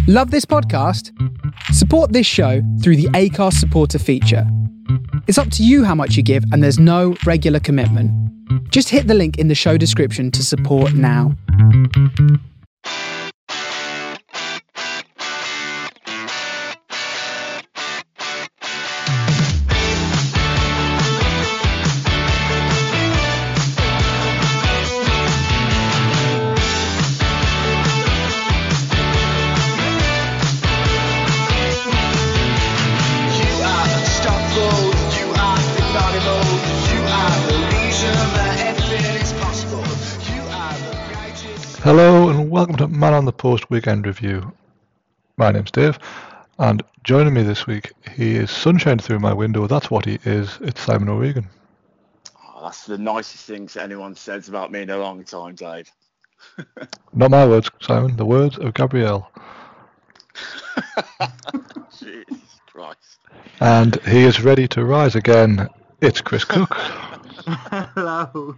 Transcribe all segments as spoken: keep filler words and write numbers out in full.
Love this podcast? Support this show through the Acast supporter feature. It's up to you how much you give, and there's no regular commitment. Just hit the link in the show description to support now. Hello and welcome to Man on the Post Weekend Review. My name's Dave, and joining me this week, he is sunshine through my window. That's what he is. It's Simon O'Regan. Oh, that's the nicest things anyone says about me in a long time, Dave. Not my words, Simon. The words of Gabrielle. Jesus Christ. And he is ready to rise again. It's Chris Cook. Hello.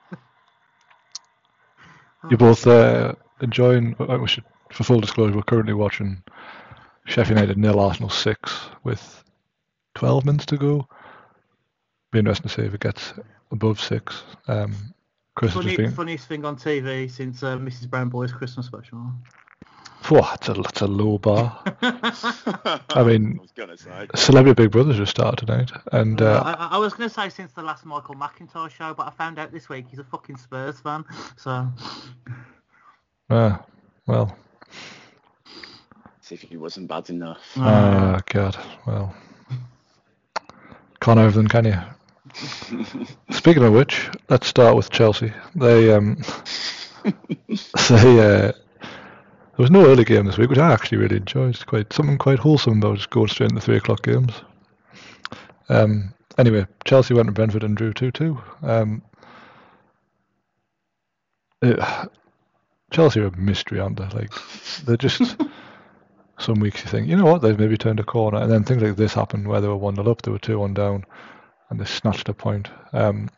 You're both uh, enjoying, we should, for full disclosure, we're currently watching Sheffield United nil Arsenal six with twelve minutes to go. Be interesting to see if it gets above six. Um, Chris Funny, has just been... Funniest thing on T V since uh, Missus Brown Boy's Christmas special. Whoa, that's a, that's a low bar. I mean, I was gonna say. Celebrity Big Brother's just started tonight, and uh, I, I was going to say since the last Michael McIntyre show, but I found out this week he's a fucking Spurs fan. So, uh, well, See if he wasn't bad enough. ah, uh, God, well, can't have everything, can you? Speaking of which, let's start with Chelsea. They, um, they, uh. There was no early game this week, which I actually really enjoyed. It's quite something quite wholesome about just going straight into three o'clock games. Um, anyway, Chelsea went to Brentford and drew two two. Um, it, Chelsea are a mystery, aren't they? Like, they're just... Some weeks you think, you know what, they've maybe turned a corner. And then things like this happened where they were one nil up, they were two one down, and they snatched a point. Um,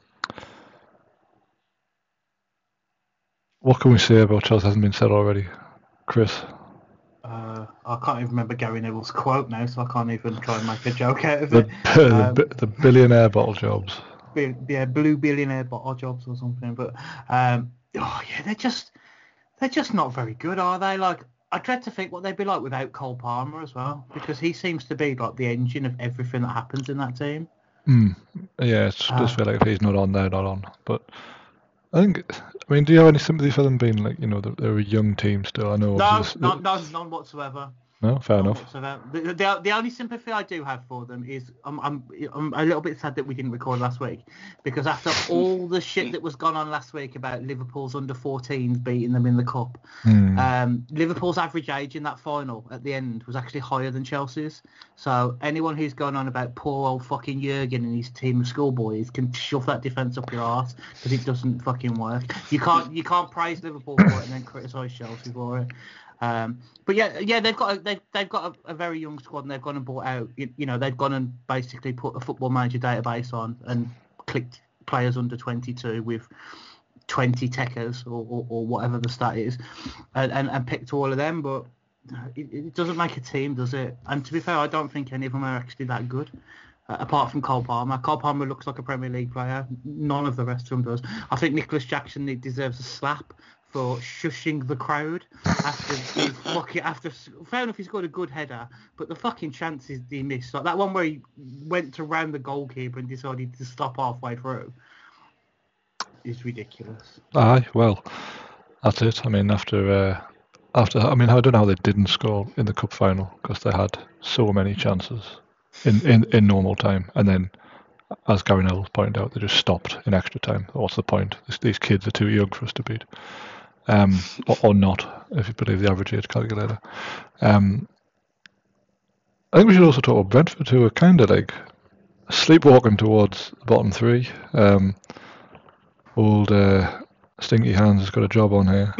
what can we say about Chelsea hasn't been said already? Chris? Uh, I can't even remember Gary Neville's quote now, so I can't even try and make a joke out of The, it. the, Um, the billionaire bottle jobs. bi- yeah, blue billionaire bottle jobs or something. But um, oh yeah, they're just they're just not very good, are they? Like, I dread to think what they'd be like without Cole Palmer as well, because he seems to be like the engine of everything that happens in that team. Mm. Yeah, it does Uh, feel like if he's not on, they're not on. But I think, I mean, do you have any sympathy for them being like, you know, they're, they're a young team still? I know. No, obviously- no, no, none whatsoever. No, fair None enough. whatsoever. The, the, the only sympathy I do have for them is I'm, I'm I'm a little bit sad that we didn't record last week, because after all the shit that was gone on last week about Liverpool's under fourteens beating them in the cup, Hmm. um, Liverpool's average age in that final at the end was actually higher than Chelsea's. So anyone who's going on about poor old fucking Jurgen and his team of schoolboys can shove that defence up your arse, because it doesn't fucking work. You can't you can't praise Liverpool for it and then criticise Chelsea for it. Um, but yeah, yeah, they've got a, they've they've got a, a very young squad, and they've gone and bought out. You, you know, they've gone and basically put a Football Manager database on and clicked players under twenty-two with twenty techers or, or, or whatever the stat is, and, and, and picked all of them. But it, it doesn't make a team, does it? And to be fair, I don't think any of them are actually that good. Uh, apart from Cole Palmer. Cole Palmer looks like a Premier League player. None of the rest of them does. I think Nicholas Jackson he deserves a slap for shushing the crowd after he's fucking after fair enough he's got a good header, but the fucking chances he missed, like that one where he went to round the goalkeeper and decided to stop halfway through, is ridiculous. Aye, well, that's it. I mean, after uh, after I mean, I don't know how they didn't score in the cup final, because they had so many chances in, in, in normal time, and then, as Gary Neville pointed out, they just stopped in extra time. What's the point? This, these kids are too young for us to beat. Um, or, or not, if you believe the average age calculator. Um, I think we should also talk about Brentford, who are kind of like sleepwalking towards the bottom three. Um, old uh, Stinky Hands has got a job on here.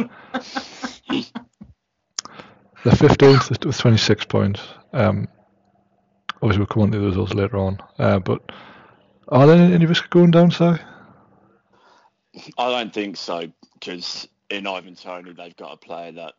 The fifteenth with twenty-six points. Um, obviously, we'll come on to the results later on. Uh, but are there any risk of going down, Si? I don't think so, because in Ivan Toney, they've got a player that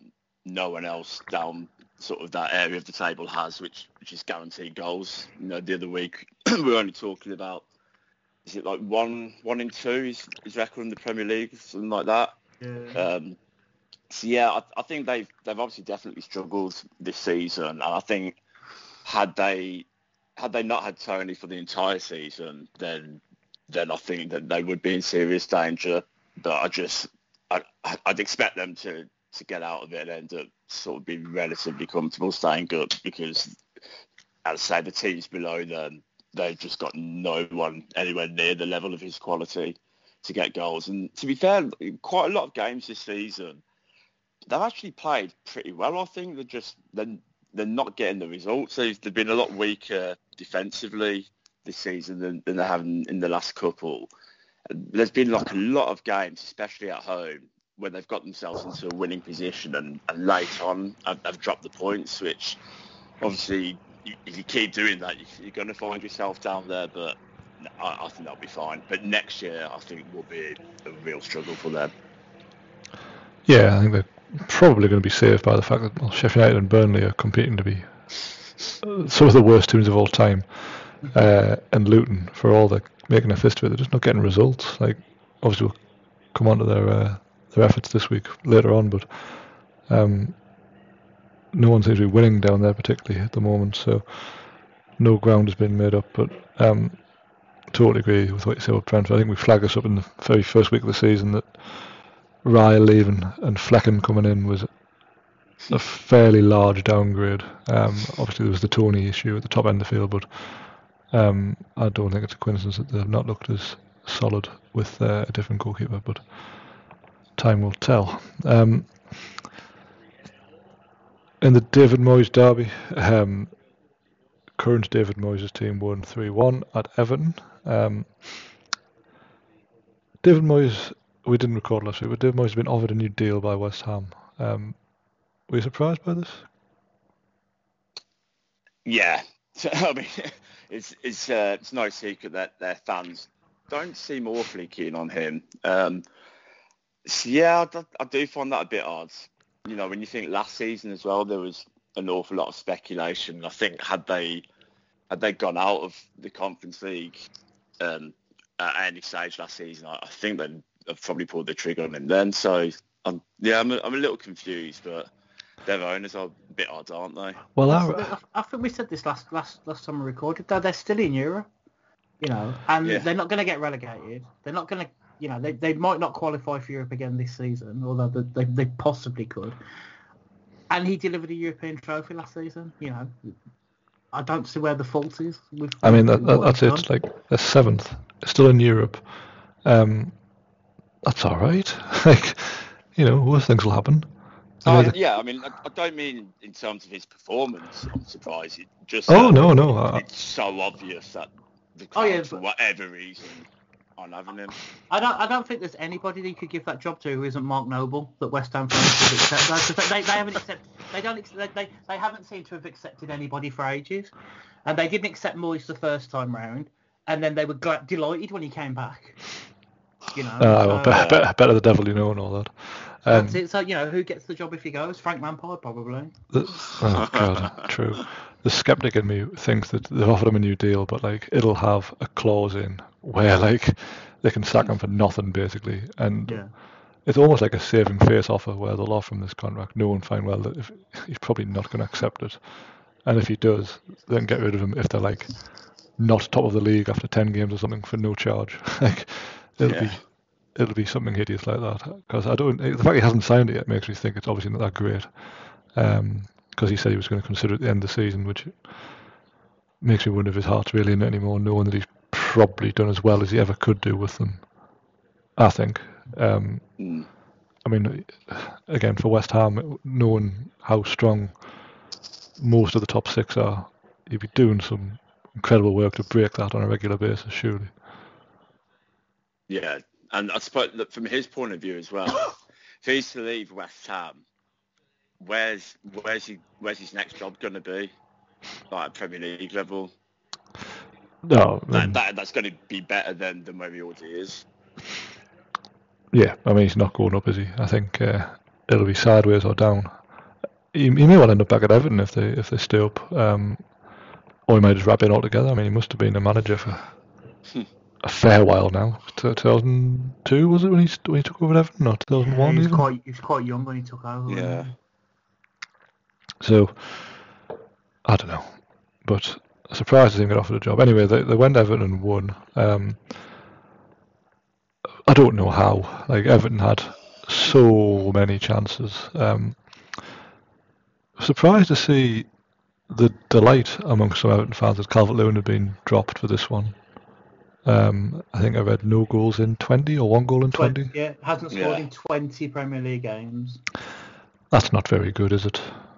no one else down sort of that area of the table has, which which is guaranteed goals. You know, the other week we were only talking about, is it like one one in two is his record in the Premier League, something like that. Yeah. Um, so yeah, I, I think they've they've obviously definitely struggled this season, and I think had they had they not had Tony for the entire season, then then I think that they would be in serious danger. But I just I, I'd expect them to, to get out of it and end up sort of being relatively comfortable staying up, because, as I say, the teams below them, they've just got no one anywhere near the level of his quality to get goals. And to be fair, quite a lot of games this season, they've actually played pretty well. I think they're just they're, they're not getting the results. They've, they've been a lot weaker defensively this season than, than they have in, in the last couple. There's been like a lot of games, especially at home, where they've got themselves into a winning position and, and late on have, have dropped the points, which obviously you, if you keep doing that, you, you're going to find yourself down there. But I, I think that'll be fine. But next year, I think will be a real struggle for them. Yeah, I think they're probably going to be saved by the fact that well, Sheffield United and Burnley are competing to be some of the worst teams of all time. Uh, and Luton, for all they're making a fist of it, they're just not getting results. Like, obviously we'll come on to their uh, their efforts this week later on, but um, no one seems to be winning down there particularly at the moment, so no ground has been made up. But um, totally agree with what you said with Brentford. I think we flagged this up in the very first week of the season that Raya leaving and Flecken coming in was a fairly large downgrade. Um, obviously there was the Tony issue at the top end of the field, but Um, I don't think it's a coincidence that they've not looked as solid with uh, a different goalkeeper, but time will tell. Um, in the David Moyes derby, um, current David Moyes' team won three one at Everton. Um, David Moyes, we didn't record last week, but David Moyes has been offered a new deal by West Ham. Um, were you surprised by this? Yeah. I mean, it's it's uh, it's no secret that their fans don't seem awfully keen on him. Um, so yeah, I, I do find that a bit odd. You know, when you think last season as well, there was an awful lot of speculation. I think had they had they gone out of the Conference League um, at any stage last season, I, I think they'd have probably pulled the trigger on him then. So I'm, yeah, I'm a, I'm a little confused, but their owners are a bit odd, aren't they? Well, I, I think we said this last last last time we recorded. Though they're still in Europe, you know, and Yeah. they're not going to get relegated. They're not going to, you know, they they might not qualify for Europe again this season, although they they possibly could. And he delivered a European trophy last season. You know, I don't see where the fault is. With, I mean, that, with that, what that's he's it. done. Like, they're seventh, still in Europe. Um, that's all right. Like, you know, worse things will happen. Oh, I mean, yeah, I mean, I, I don't mean in terms of his performance. I'm surprised. It just Oh, that no, no. I, it's so obvious that the Oh, crowd, yeah, for but- whatever reason, aren't having him. I don't. I don't think there's anybody that you could give that job to who isn't Mark Noble that West Ham fans would accept. That, 'cause they, they haven't accepted. They don't. ex- They, they they haven't seemed to have accepted anybody for ages, and they didn't accept Moyes the first time round, and then they were gla- delighted when he came back. You know. uh, well, so better, better, better the devil you know and all that. Um, that's it. So you know who gets the job if he goes? Frank Lampard probably. the, oh, God, true. The skeptic in me thinks that they've offered him a new deal, but, like, it'll have a clause in where, like, they can sack him for nothing, basically. And Yeah. it's almost like a saving face offer where they'll offer him this contract knowing fine well that if, he's probably not going to accept it. And if he does, then get rid of him if they're, like, not top of the league after ten games or something for no charge. Like, it'll Yeah. be it'll be something hideous like that. Because I don't, the fact he hasn't signed it yet makes me think it's obviously not that great. Um, because he said he was going to consider it at the end of the season, which makes me wonder if his heart's really in it anymore, knowing that he's probably done as well as he ever could do with them. I think. Um, Mm. I mean, again, for West Ham, knowing how strong most of the top six are, he'd be doing some incredible work to break that on a regular basis, surely. Yeah, and I suppose that from his point of view as well, if he's to leave West Ham, where's where's he where's his next job going to be? Like at Premier League level, No, I that, mean, that that's going to be better than than where he already is. yeah, I mean, he's not going up, is he? I think uh, it'll be sideways or down. he, he may well end up back at Everton if they if they stay up, um, or he might just wrap in altogether. I mean, he must have been a manager for a fair while now. two thousand two was it when he when he took over at Everton, or two thousand one Yeah, he was even? quite he was quite young when he took over. wasn't Yeah. he? So I don't know, but surprised to see him get offered a job. Anyway, they they went Everton and won. Um, I don't know how. Like Everton had so many chances. Um, surprised to see the delight amongst some Everton fans that Calvert-Lewin had been dropped for this one. Um, I think I read no goals in twenty or one goal in twenty. Yeah, hasn't scored Yeah. in twenty Premier League games. That's not very good, is it?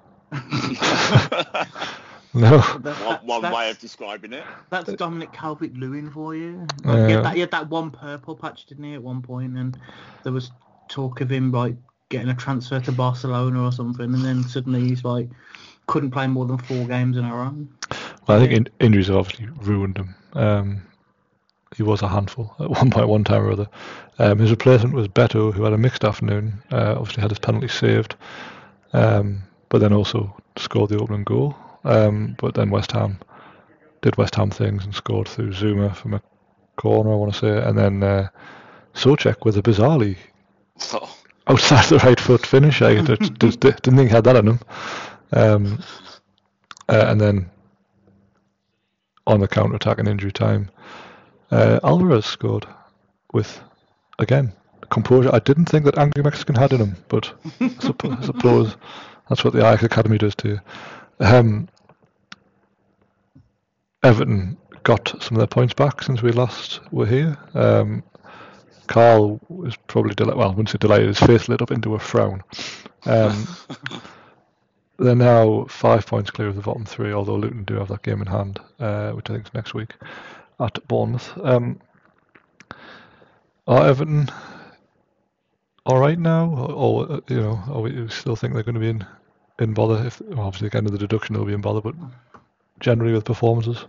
No. That- that- one one that's, way of describing it. that's Dominic Calvert-Lewin for you. Yeah. Like, he, had that, he had that one purple patch, didn't he, at one point, and there was talk of him like getting a transfer to Barcelona or something, and then suddenly he's like couldn't play more than four games in a row. Well, I think in, injuries have obviously ruined him. Um, he was a handful at one point, one time or other. Um, his replacement was Beto, who had a mixed afternoon. Uh, obviously had his penalty saved, um, but then also scored the opening goal. Um, but then West Ham did West Ham things and scored through Zuma from a corner, I want to say, and then uh, Souček with a bizarrely So, outside the right foot finish. I just, just didn't think he had that in him. Um, uh, and then on the counter attack and injury time, uh, Alvarez scored with, again, composure. I didn't think that Angry Mexican had in him, but I suppo- I suppose that's what the Ajax Academy does to you. Um, Everton got some of their points back since we last were here. Um, Carl was probably delighted. Well, I wouldn't say delighted. His face lit up into a frown. Um, they're now five points clear of the bottom three, although Luton do have that game in hand, uh, which I think is next week at Bournemouth. Um, are Everton all right now, or, or you know, or we still think they're going to be in in bother? If well, obviously again with the deduction they'll be in bother, but generally with performances.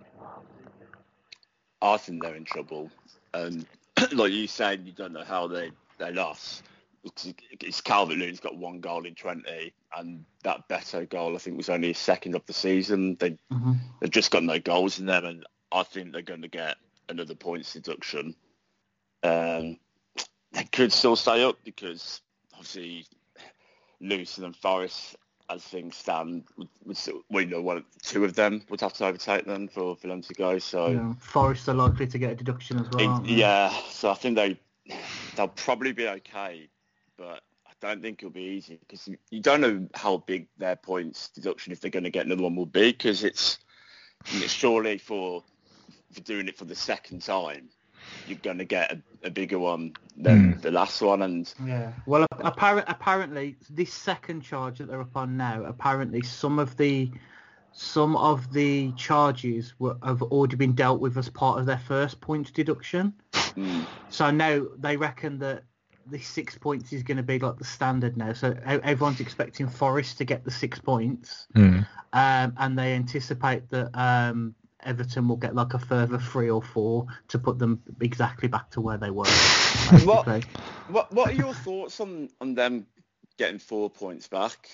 I think they're in trouble. And like you said, you don't know how they, they lost. It's, it's Calvert-Lewin's got one goal in twenty, and that Beto goal, I think, was only his second of the season. They, Mm-hmm. They've just got no goals in them, and I think they're going to get another points deduction. Um, they could still stay up because, obviously, Luton and Forest, as things stand, would, would still, well, you know, one, two of them would have to overtake them for, for them to go. So Yeah, Forest are likely to get a deduction as well. it- aren't they? yeah, so I think they they'll probably be okay, but I don't think it'll be easy because you, you don't know how big their points deduction, if they're going to get another one, will be, because it's, it's surely for for doing it for the second time, you're going to get a, a bigger one than Mm. the last one. And Yeah. Well, apparent, apparently, this second charge that they're up on now, apparently some of the some of the charges were, have already been dealt with as part of their first points deduction. mm, So now they reckon that the six points is going to be like the standard now. So e- everyone's expecting Forest to get the six points, Mm. um, and they anticipate that um, Everton will get like a further three or four to put them exactly back to where they were. What- basically. what what are your thoughts on, on them getting four points back?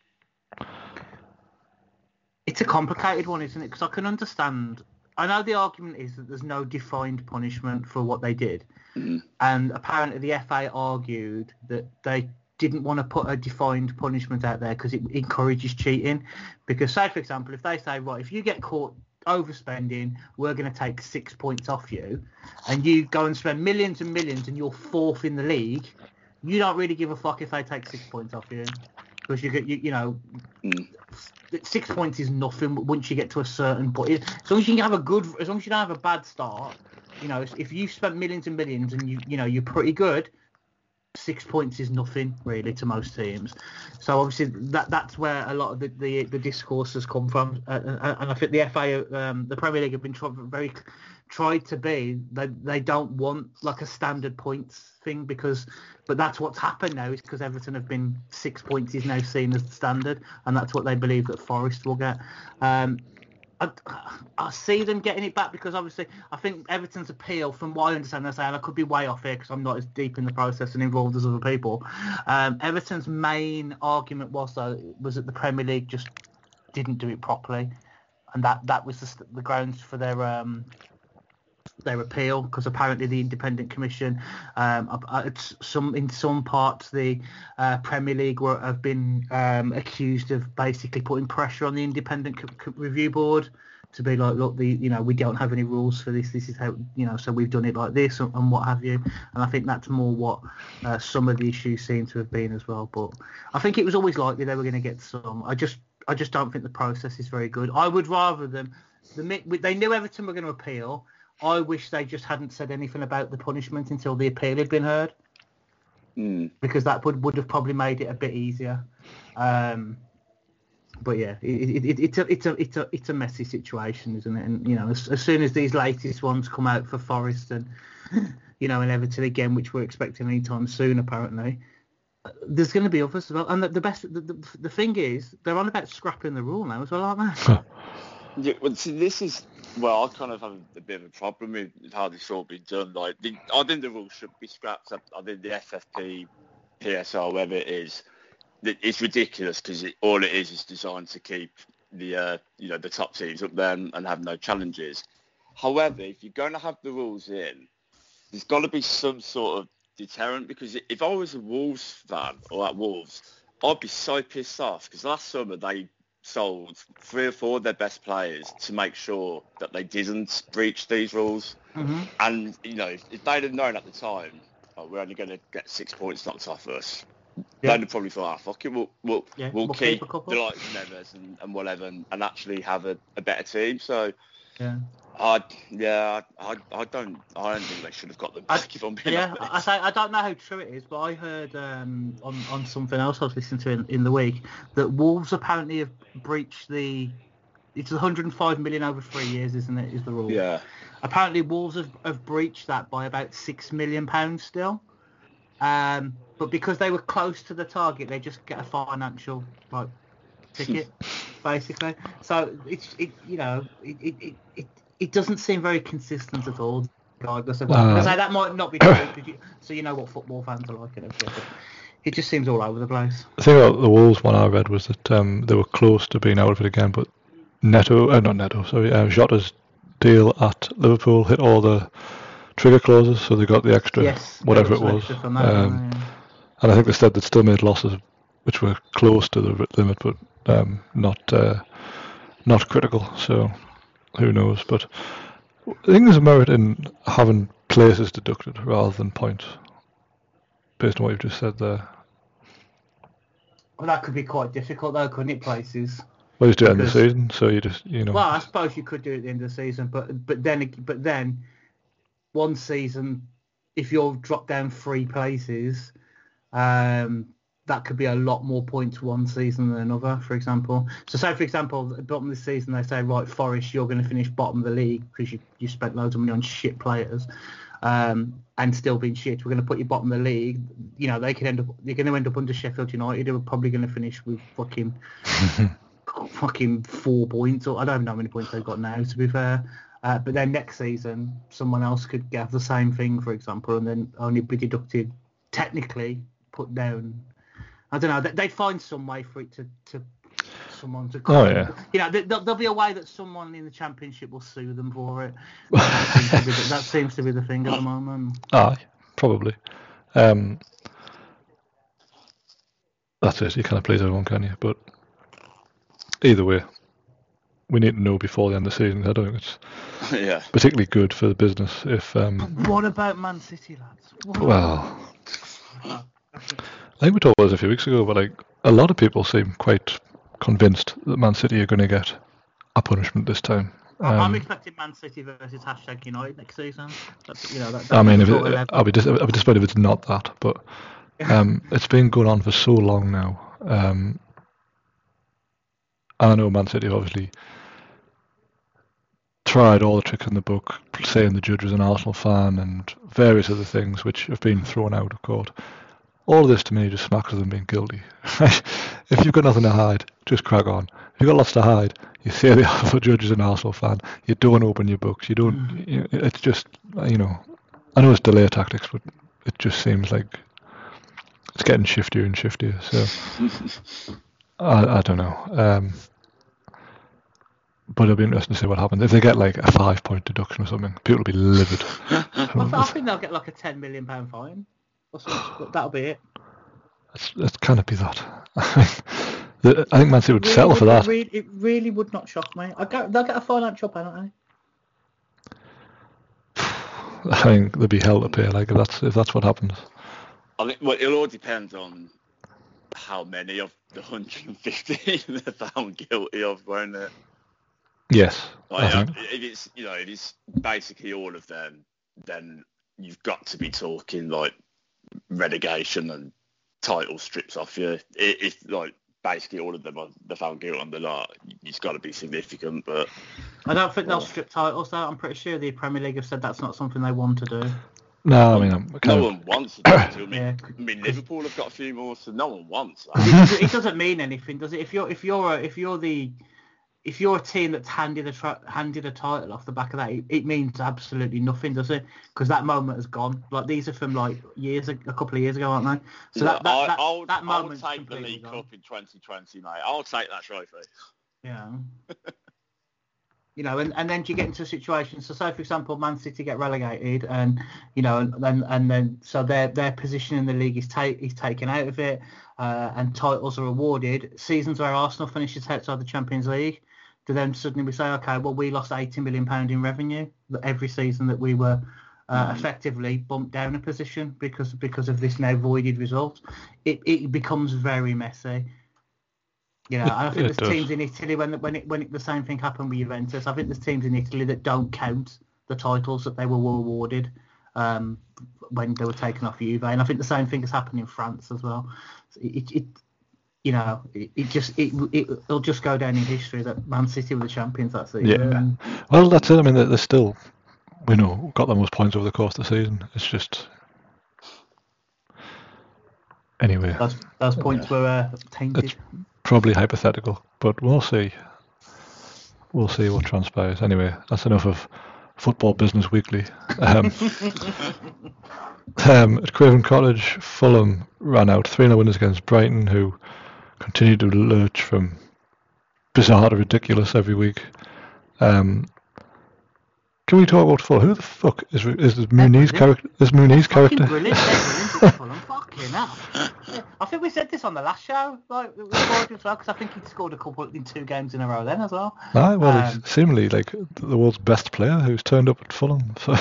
It's a complicated one, isn't it? Because I can understand. I know the argument is that there's no defined punishment for what they did, Mm. and apparently the F A argued that they didn't want to put a defined punishment out there because it encourages cheating. Because, say for example, if they say, right, if you get caught overspending, we're going to take six points off you, and you go and spend millions and millions, and you're fourth in the league, you don't really give a fuck if they take six points off you, because you get, you, you know. Mm. Six points is nothing once you get to a certain point. As long as you can have a good, as long as you don't have a bad start, you know, if you've spent millions and millions and you, you know, you're pretty good, six points is nothing really to most teams. So obviously that that's where a lot of the, the, the discourse has come from, uh, and, and I think the F A, um, the Premier League have been try, very tried to be. They they don't want like a standard points thing because, but that's what's happened now is because Everton have been six points is now seen as the standard, and that's what they believe that Forest will get. Um, I, I see them getting it back because obviously I think Everton's appeal, from what I understand, they're saying, I could be way off here because I'm not as deep in the process and involved as other people. Um, Everton's main argument was though was that the Premier League just didn't do it properly, and that, that was the, the grounds for their um, their appeal, because apparently the Independent Commission, um, it's some in some parts the uh, Premier League were, have been um, accused of basically putting pressure on the Independent Co- Co- Review Board to be like, look, the you know we don't have any rules for this. This is how you know, so we've done it like this and, and what have you. And I think that's more what uh, some of the issues seem to have been as well. But I think it was always likely they were going to get some. I just I just don't think the process is very good. I would rather them. The they knew Everton were going to appeal. I wish they just hadn't said anything about the punishment until the appeal had been heard, mm. because that would, would have probably made it a bit easier. Um, but yeah, it, it, it, it's a it's a it's a it's a messy situation, isn't it? And you know, as, as soon as these latest ones come out for Forest and you know and Everton again, which we're expecting anytime soon, apparently, there's going to be others as well. And the, the best the, the the thing is, they're on about scrapping the rule now as well, aren't they? Yeah, well, see, this is well, I kind of have a bit of a problem with how this all been done. Like, the, I think the rules should be scrapped. I, I think the F F P, P S L, whatever it is, it, it's ridiculous because it, all it is is designed to keep the uh, you know the top teams up there and, and have no challenges. However, if you're going to have the rules in, there's got to be some sort of deterrent, because if I was a Wolves fan or at Wolves, I'd be so pissed off because last summer they sold three or four of their best players to make sure that they didn't breach these rules. Mm-hmm. And, you know, if, if they'd have known at the time, oh, we're only going to get six points knocked off us, yeah. they'd have probably thought, ah, fuck it, we'll, we'll, yeah, we'll, we'll keep, keep a couple. the likes of Neves and, and whatever and, and actually have a, a better team. So, yeah. I yeah, I, I don't I don't think they should have got them back. I, if I'm being yeah, honest. I say I don't know how true it is, but I heard um, on on something else I was listening to in, in the week that Wolves apparently have breached the. It's one hundred five million over three years, isn't it? Is the rule? Yeah. Apparently Wolves have, have breached that by about six million pounds still, um, but because they were close to the target, they just get a financial like ticket, basically. So it's it you know it it. it, it It doesn't seem very consistent at all. Regardless of uh, say that might not be true, you, so you know what football fans are like and everything. But it just seems all over the place. The thing about the Wolves one I read was that um, they were close to being out of it again, but Neto, uh, not Neto, sorry, uh, Jota's deal at Liverpool hit all the trigger clauses, so they got the extra, yes, whatever it was. That, um, yeah. And I think they said they'd still made losses, which were close to the limit, but um, not uh, not critical. So. Who knows? But I think there's a merit in having places deducted rather than points, based on what you've just said there. Well, that could be quite difficult, though, couldn't it? Places. Well, you do it in the season, so you just, you know. Well, I suppose you could do it at the end of the season, but but then but then one season, if you're dropped down three places, um. that could be a lot more points one season than another, for example. So say, for example, at the bottom of the season, they say, right, Forest, you're going to finish bottom of the league because you, you spent loads of money on shit players um, and still being shit. We're going to put you bottom of the league. You know, they could end up, they're going to end up under Sheffield United, who are probably going to finish with fucking fucking four points. Or I don't know how many points they've got now, to be fair. Uh, but then next season, someone else could have the same thing, for example, and then only be deducted, technically put down. I don't know. They'd find some way for it to, to someone to come. Oh, yeah. You know, there, there'll be a way that someone in the Championship will sue them for it. That seems to be the, that seems to be the thing at the moment. Aye, probably. Um, that's it. You can't please everyone, can you? But either way, we need to know before the end of the season. I don't think it's yeah. particularly good for the business if... Um, what about Man City, lads? What well... I think we talked about this a few weeks ago, but like a lot of people seem quite convinced that Man City are going to get a punishment this time. Um, I'm expecting Man City versus hashtag United next season. That's, you know, that, I mean, if it, I'll be dis- I'll be disappointed if it's not that, but um, it's been going on for so long now. Um, and I know Man City obviously tried all the tricks in the book, saying the judge was an Arsenal fan and various other things which have been thrown out of court. All of this to me just smacks of them being guilty. If you've got nothing to hide, just crack on. If you've got lots to hide, you say the Arsenal judge is an Arsenal fan. You don't open your books. You don't. Mm. You, it's just, you know, I know it's delay tactics, but it just seems like it's getting shiftier and shiftier. So I, I don't know. Um, but it'll be interesting to see what happens if they get like a five-point deduction or something. People will be livid. I, th- I think they'll get like a ten million pound fine or something. But that'll be it. It's, it can't be that. I think Man City would Really settle would- for that. It really, it really would not shock me. I go, they'll get a financial penalty. I think they'll be hell to pay. Like if that's if that's what happens. I think well, it'll all depend on how many of the one hundred fifty they're found guilty of, won't it? Yes. Like, I uh, think. if it's you know if it's basically all of them, then you've got to be talking like relegation and title strips off you. It, it's like basically all of them are they're found guilty on the lot. It's got to be significant, but I don't think they'll Yeah. strip titles though. I'm pretty sure the Premier League have said that's not something they want to do. No, I mean, I'm kind no of, one wants to do it. I mean, Yeah. I mean, Liverpool have got a few more, so no one wants that. it, it doesn't mean anything, does it? If you're if you're a, if you're the if you're a team that's handed a tra- handed a title off the back of that, it, it means absolutely nothing, does it? Because that moment has gone. Like these are from like years, a, a couple of years ago, aren't they? So Yeah, that that, I, that, I'll, that I'll moment's take the completely League gone. Cup in twenty twenty, mate. I'll take that trophy. Yeah. You know, and, and then you get into a situation. So, say for example, Man City get relegated, and you know, and then and then so their their position in the league is ta- is taken out of it, uh, and titles are awarded. Seasons where Arsenal finishes outside the Champions League, to then suddenly we say, okay, well, we lost eighty million pound in revenue every season that we were uh, Mhm. effectively bumped down a position because because of this now voided result. It it becomes very messy. You know, and I think It there's does. teams in Italy when when it, when it, the same thing happened with Juventus. I think there's teams in Italy that don't count the titles that they were awarded um, when they were taken off Juve, and I think the same thing has happened in France as well. It, it you know, it, it just it, it it'll just go down in history that Man City were the champions that season. Yeah. And Well, that's it. I mean, they're, they're still, we know, got the most points over the course of the season. It's just. Anyway, those those points were uh, tainted. it's probably hypothetical, but we'll see. We'll see what transpires. Anyway, that's enough of Football Business Weekly. Um, um, at Craven Cottage, Fulham ran out three nil winners against Brighton, who continue to lurch from bizarre to ridiculous every week. Um, can we talk about Fulham? Who the fuck is is this Mooney's brilliant. character? Is Mooney's Fucking character? brilliant. They're brilliant at Fulham. Fucking hell. Yeah, I think we said this on the last show, like we recorded as well, because I think he'd scored a couple in two games in a row then as well. Aye, well, Um, he's seemingly like the world's best player who's turned up at Fulham. So.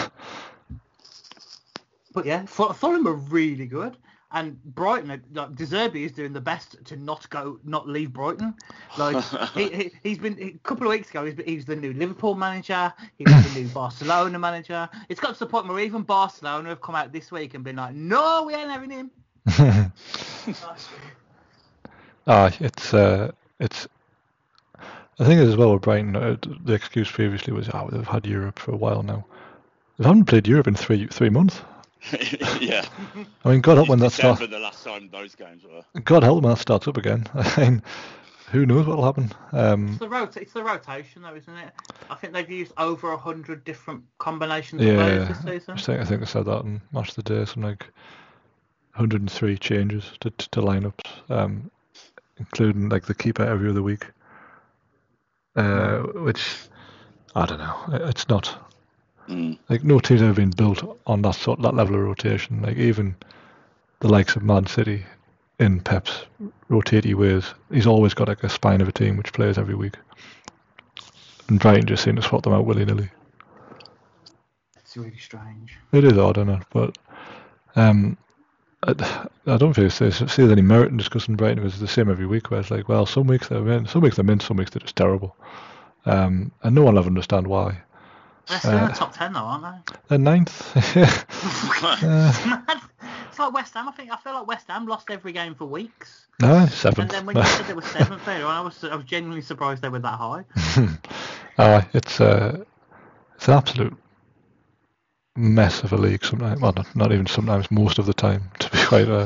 But yeah, Ful- Fulham are really good, and Brighton, are- like De Zerbi is doing the best to not go, not leave Brighton. Like he, he he's been a couple of weeks ago, he's been, he was the new Liverpool manager, he was the new Barcelona manager. It's got to the point where even Barcelona have come out this week and been like, no, we ain't having him. Ah, it's uh, it's. I think as well with Brighton, uh, the excuse previously was, oh, they've had Europe for a while now. They haven't played Europe in three three months. Yeah. I mean, God help when that December, starts. the last time those games were. God help when that starts up again. I mean, who knows what'll happen? Um, It's the rot- it's the rotation though, isn't it? I think they've used over a hundred different combinations of yeah, players this I season. think I think I said that in Match of the Day. Some like one hundred three changes to to, to lineups, um, including like the keeper every other week. Uh, which I don't know. It's not. Mm. Like no team's ever been built on that sort, that level of rotation. Like even the likes of Man City, in Pep's rotatey ways, he's always got like a spine of a team which plays every week. And Brighton just seem to swap them out willy nilly. It's really strange. It is odd, isn't it? But um, I, I don't feel see, see there's any merit in discussing Brighton because it's the same every week. Where it's like, well, some weeks they're in, some weeks they're in, some weeks they're just terrible, um, and no one will ever understand why. They're still in Uh, the top ten though, aren't they? They're ninth. uh, It's mad. It's like West Ham. I think I feel like West Ham lost every game for weeks, no, and seventh. then when you said they were seventh, there, I was I was genuinely surprised they were that high. uh, it's uh, it's an absolute mess of a league sometimes. Well, not, not even sometimes, most of the time, to be quite. Uh,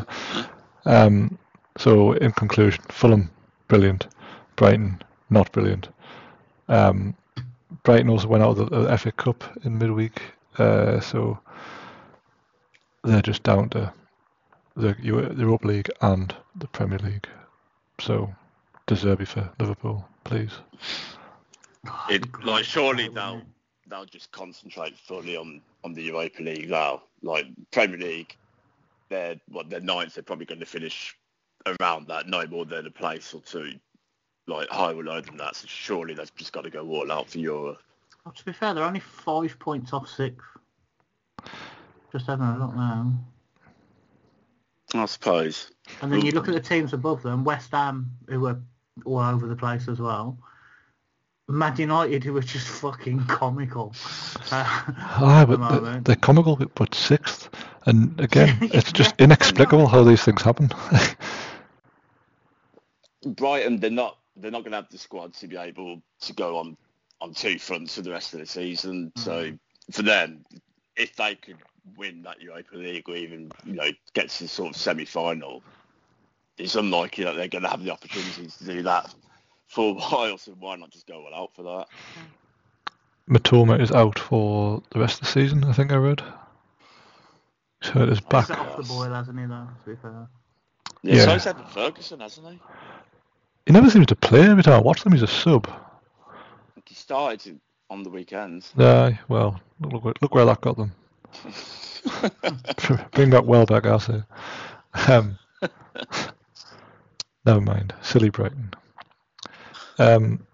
um, so, in conclusion, Fulham, brilliant. Brighton, not brilliant. Um, Brighton also went out of the F A Cup in midweek, uh, so they're just down to the Europa League and the Premier League. So, De Zerbi for Liverpool, please. It, like, surely they'll they'll just concentrate fully on, on the Europa League now. Like Premier League, they're what they're ninth. They're probably going to finish around that, no more than a place or two, like higher or lower than that. So surely they've just got to go all out for Europe. Well, to be fair, they're only five points off sixth. Just having a look now. I suppose. And then you look at the teams above them, West Ham, who were all over the place as well. Man United, who were just fucking comical. Uh, ah, but the they're, they're comical, but sixth. And again, it's just inexplicable how these things happen. Brighton, they're not they're not going to have the squad to be able to go on, on two fronts for the rest of the season. Mm. So for them, if they could win that Europa League or even, you know, get to the sort of semi-final, it's unlikely that they're going to have the opportunities to do that for a while, so why not just go all out for that? Matoma is out for the rest of the season, I think I read. He's hurt his back. He's off the boil, hasn't he, though, to be fair? Yeah, yeah. So he's Evan Ferguson, hasn't he? He never seems to play. Every time I watch them, he's a sub. I think he started on the weekends. Yeah, well, look, look where that got them. Bring back Welbeck, I'll say. Um, never mind. Silly Brighton. Um,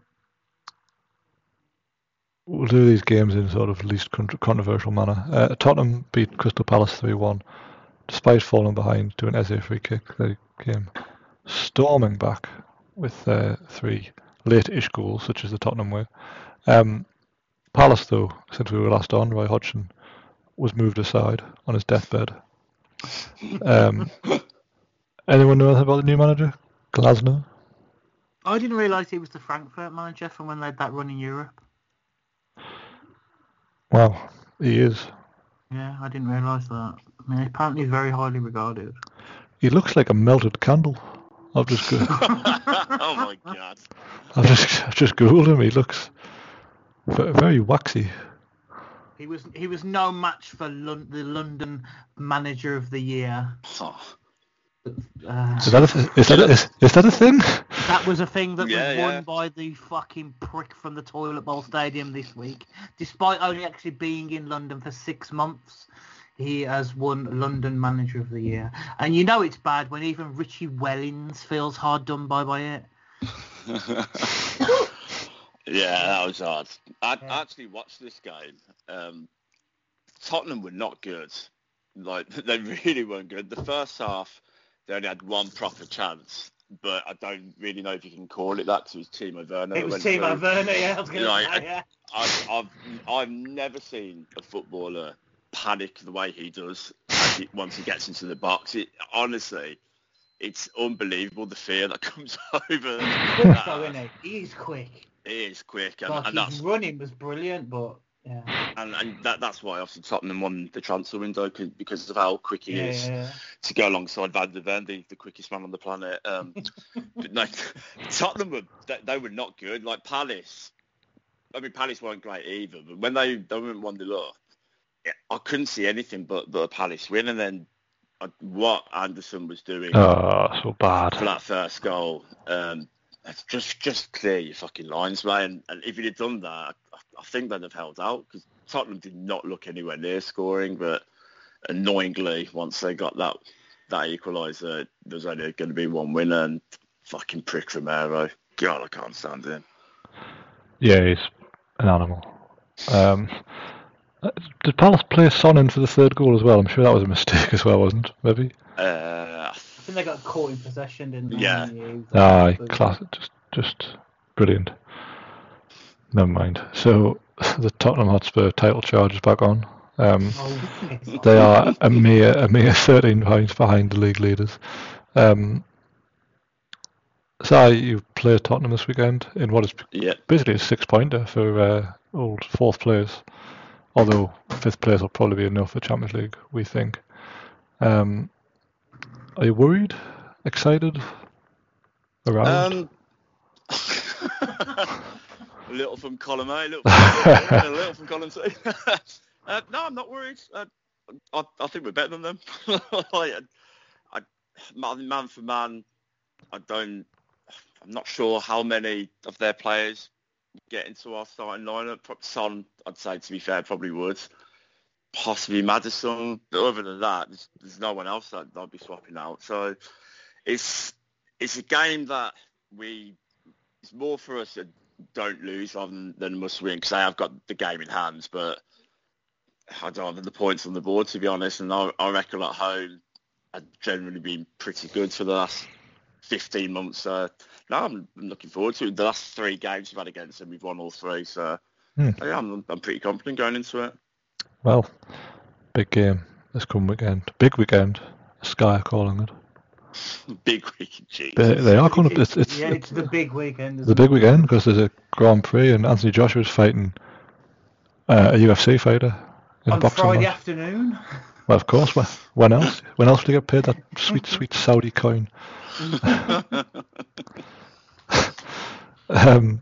we'll do these games in sort of least controversial manner. Uh, Tottenham beat Crystal Palace three one, despite falling behind to an Eze free kick. They came storming back with uh, three late-ish goals, such as the Tottenham way. Um, Palace, though, since we were last on, Roy Hodgson was moved aside on his deathbed. Um, anyone know anything about the new manager, Glasner? I didn't realise he was the Frankfurt manager from when they had that run in Europe. Wow, he is. Yeah, I didn't realise that. I mean, apparently he's very highly regarded. He looks like a melted candle. I've just go- oh my god! I've just I've just googled him. He looks very waxy. He was he was no match for Lon- the London Manager of the Year. Oh. Uh, is that a, is that a, is, is that a thing? That was a thing that yeah, was yeah. won by the fucking prick from the Toilet Bowl Stadium this week. Despite only actually being in London for six months, he has won London Manager of the Year. And you know it's bad when even Richie Wellings feels hard done by by it. Yeah, that was hard. I Yeah. actually watched this game. Um, Tottenham were not good. Like, they really weren't good. The first half, they only had one proper chance, but I don't really know if you can call it that because it was Timo Werner. It was went Timo through. Werner, yeah, I was going Like, to say, yeah. I've, I've, I've never seen a footballer panic the way he does as he, once he gets into the box. It, honestly, it's unbelievable, the fear that comes over. Quick though, isn't he? He's quick. He is quick, and, Like, and his that's running was brilliant, but yeah. and, and that, that's why obviously Tottenham won the transfer window cause, because of how quick he Yeah, is yeah, yeah. to go alongside Van der Ven, the, the quickest man on the planet. Um, but no, Tottenham were they, they were not good. Like Palace, I mean Palace weren't great either. But when they they went one nil up, yeah, I couldn't see anything but but a Palace win. And then uh, what Anderson was doing Oh, so bad. for that first goal. Um, Just, just clear your fucking lines, mate. And, and if he'd have done that, I, I think they'd have held out because Tottenham did not look anywhere near scoring. But annoyingly, once they got that that equaliser, there was only going to be one winner. And fucking prick Romero, God, I can't stand him. Yeah, he's an animal. Um, did Palace play Son in for the third goal as well? I'm sure that was a mistake as well, wasn't it? Maybe. Uh, I think they got caught in possession, didn't they? Yeah. Aye, class, just, just brilliant. Never mind. So the Tottenham Hotspur title charge is back on. Um, Oh, they are a mere a mere thirteen points behind the league leaders. Um, so you play Tottenham this weekend in what is yeah. basically a six pointer for uh, old fourth place. Although fifth place will probably be enough for Champions League, we think. Um, are you worried? Excited? Aroused? Um, a little from column A, a little from, a little from column C. uh, no, I'm not worried. Uh, I, I think we're better than them. I, I, man, man for man, I don't. I'm not sure how many of their players get into our starting lineup. Son, I'd say, to be fair, probably would. Possibly Maddison. But other than that, there's, there's no one else that I'd be swapping out. So it's it's a game that we. It's more for us to don't lose rather than, than must win, because they have got the game in hands, but I don't have the points on the board, to be honest. And I, I reckon at home, I've generally been pretty good for the last fifteen months. So no, I'm, I'm looking forward to it. The last three games we've had against them, we've won all three. So hmm. yeah, I'm, I'm pretty confident going into it. Well, big game this coming weekend. Big weekend, Sky are calling it. Big weekend, Jesus. They, they are calling it. It's, it's, yeah, it's, it's the big weekend. The big weekend, because there's a Grand Prix and Anthony Joshua's fighting uh, a U F C fighter in on a boxing Friday match. afternoon. Well, of course. When else? When else do you get paid that sweet, sweet Saudi coin? um,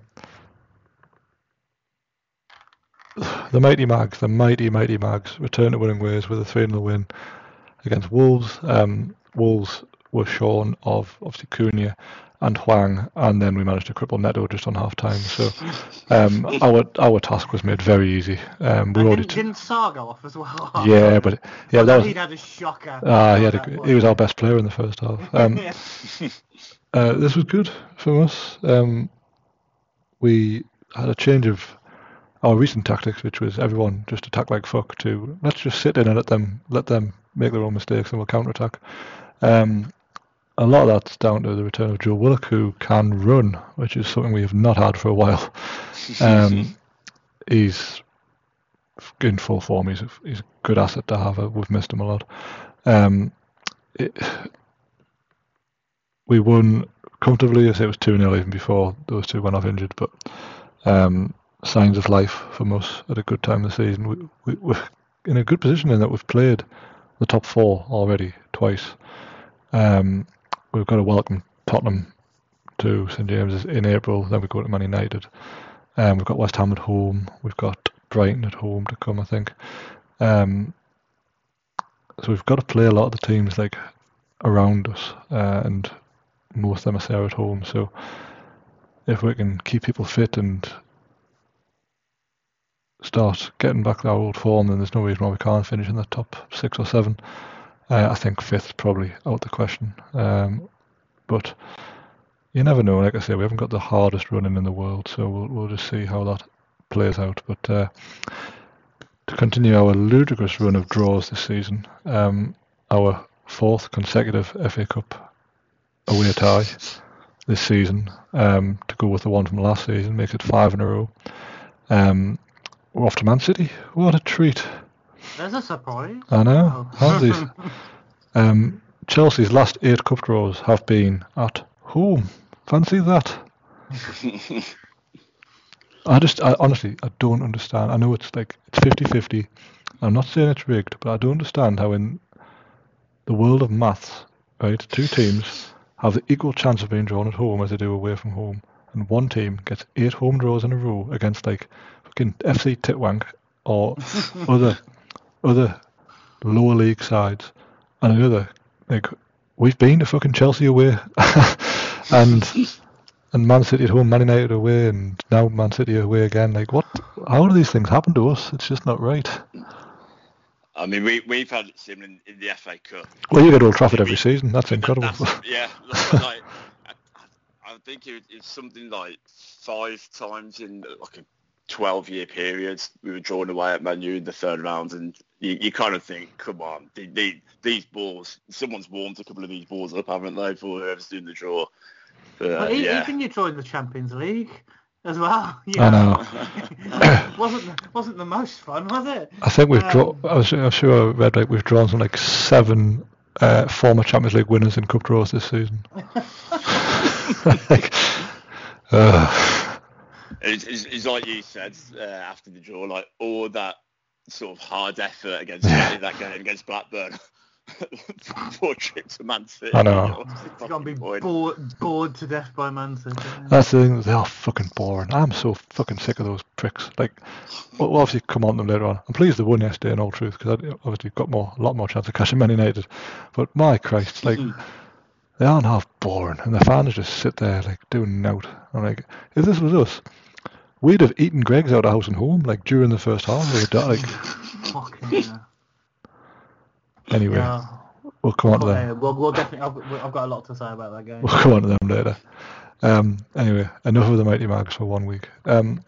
the mighty Mags, the mighty, mighty Mags, return to winning ways with a three nil win against Wolves. Um, Wolves were shorn of obviously Cunha and Hwang, and then we managed to cripple Neto just on half time. So um, our our task was made very easy. Um, we and already didn't, didn't Sarr go off as well? Yeah, but yeah, that was. He had a shocker. Ah, uh, he had a, he was our best player in the first half. Um, yeah. uh, this was good for us. Um, we had a change of our recent tactics, which was everyone just attack like fuck, to let's just sit in and let them let them make their own mistakes and we'll counter attack. Um, a lot of that's down to the return of Joe Willock, who can run, which is something we have not had for a while. Um, he's in full form. He's a, he's a good asset to have. We've missed him a lot. Um, it, we won comfortably. I say it was two nil even before those two went off injured, but um, signs of life from us at a good time of the season. We, we, we're in a good position in that we've played the top four already twice. Um, we've got to welcome Tottenham to St James's in April. Then we go to Man United. Um, we've got West Ham at home. We've got Brighton at home to come, I think. Um, so we've got to play a lot of the teams like around us, uh, and most of them are there at home. So if we can keep people fit and start getting back our old form, then there's no reason why we can't finish in the top six or seven. Uh, I think fifth probably out the question. Um, but you never know. Like I say, we haven't got the hardest running in the world, so we'll we'll just see how that plays out. But uh, to continue our ludicrous run of draws this season, um, our fourth consecutive F A Cup away tie this season, um, to go with the one from last season, makes it five in a row. Um, we're off to Man City. What a treat! There's a surprise. I know. Oh. um, Chelsea's last eight cup draws have been at home. Fancy that. I just, I, honestly, I don't understand. I know it's like, it's fifty-fifty. I'm not saying it's rigged, but I don't understand how in the world of maths, right, two teams have the equal chance of being drawn at home as they do away from home. And one team gets eight home draws in a row against like fucking F C Titwank or other other lower league sides, and another, like, we've been to fucking Chelsea away and and Man City at home, Man United away, and now Man City away again. Like, what? How do these things happen to us? It's just not right. I mean, we we've had it similar in, in the F A Cup. Well, you get Old Trafford every season. That's incredible. That's, yeah, like, I, I think it, it's something like five times in like a twelve-year period we were drawn away at Man U in the third round, and you, you kind of think, come on, the, the, these balls, someone's warmed a couple of these balls up, haven't they, for whoever's doing the draw. But, uh, well, yeah. Even you joined the Champions League as well. Yeah. I know. wasn't wasn't the most fun, was it? I think we've um, drawn. I was I'm sure I read like we've drawn some like seven uh, former Champions League winners in cup draws this season. like, uh, It's, it's, it's like you said uh, after the draw, like all that sort of hard effort against that game against Blackburn. Poor trip to Man City. I know. It's gonna be bored, bored to death by Man City. That's the thing. They are fucking boring. I'm so fucking sick of those pricks. Like, we'll obviously come on to them later on. I'm pleased they won yesterday, in all truth, because I obviously got more, a lot more chance of catching Man United. But my Christ, like, they aren't half boring, and the fans just sit there like doing nout. I'm like, if this was us, we'd have eaten Greg's out of house and home, like during the first half. We were like, fucking yeah. Anyway, Yeah. we'll come on to them. Uh, we'll, we'll definitely. I've, I've got a lot to say about that game. We'll come on to them later. Um, anyway, enough of the Mighty Mags for one week. Um,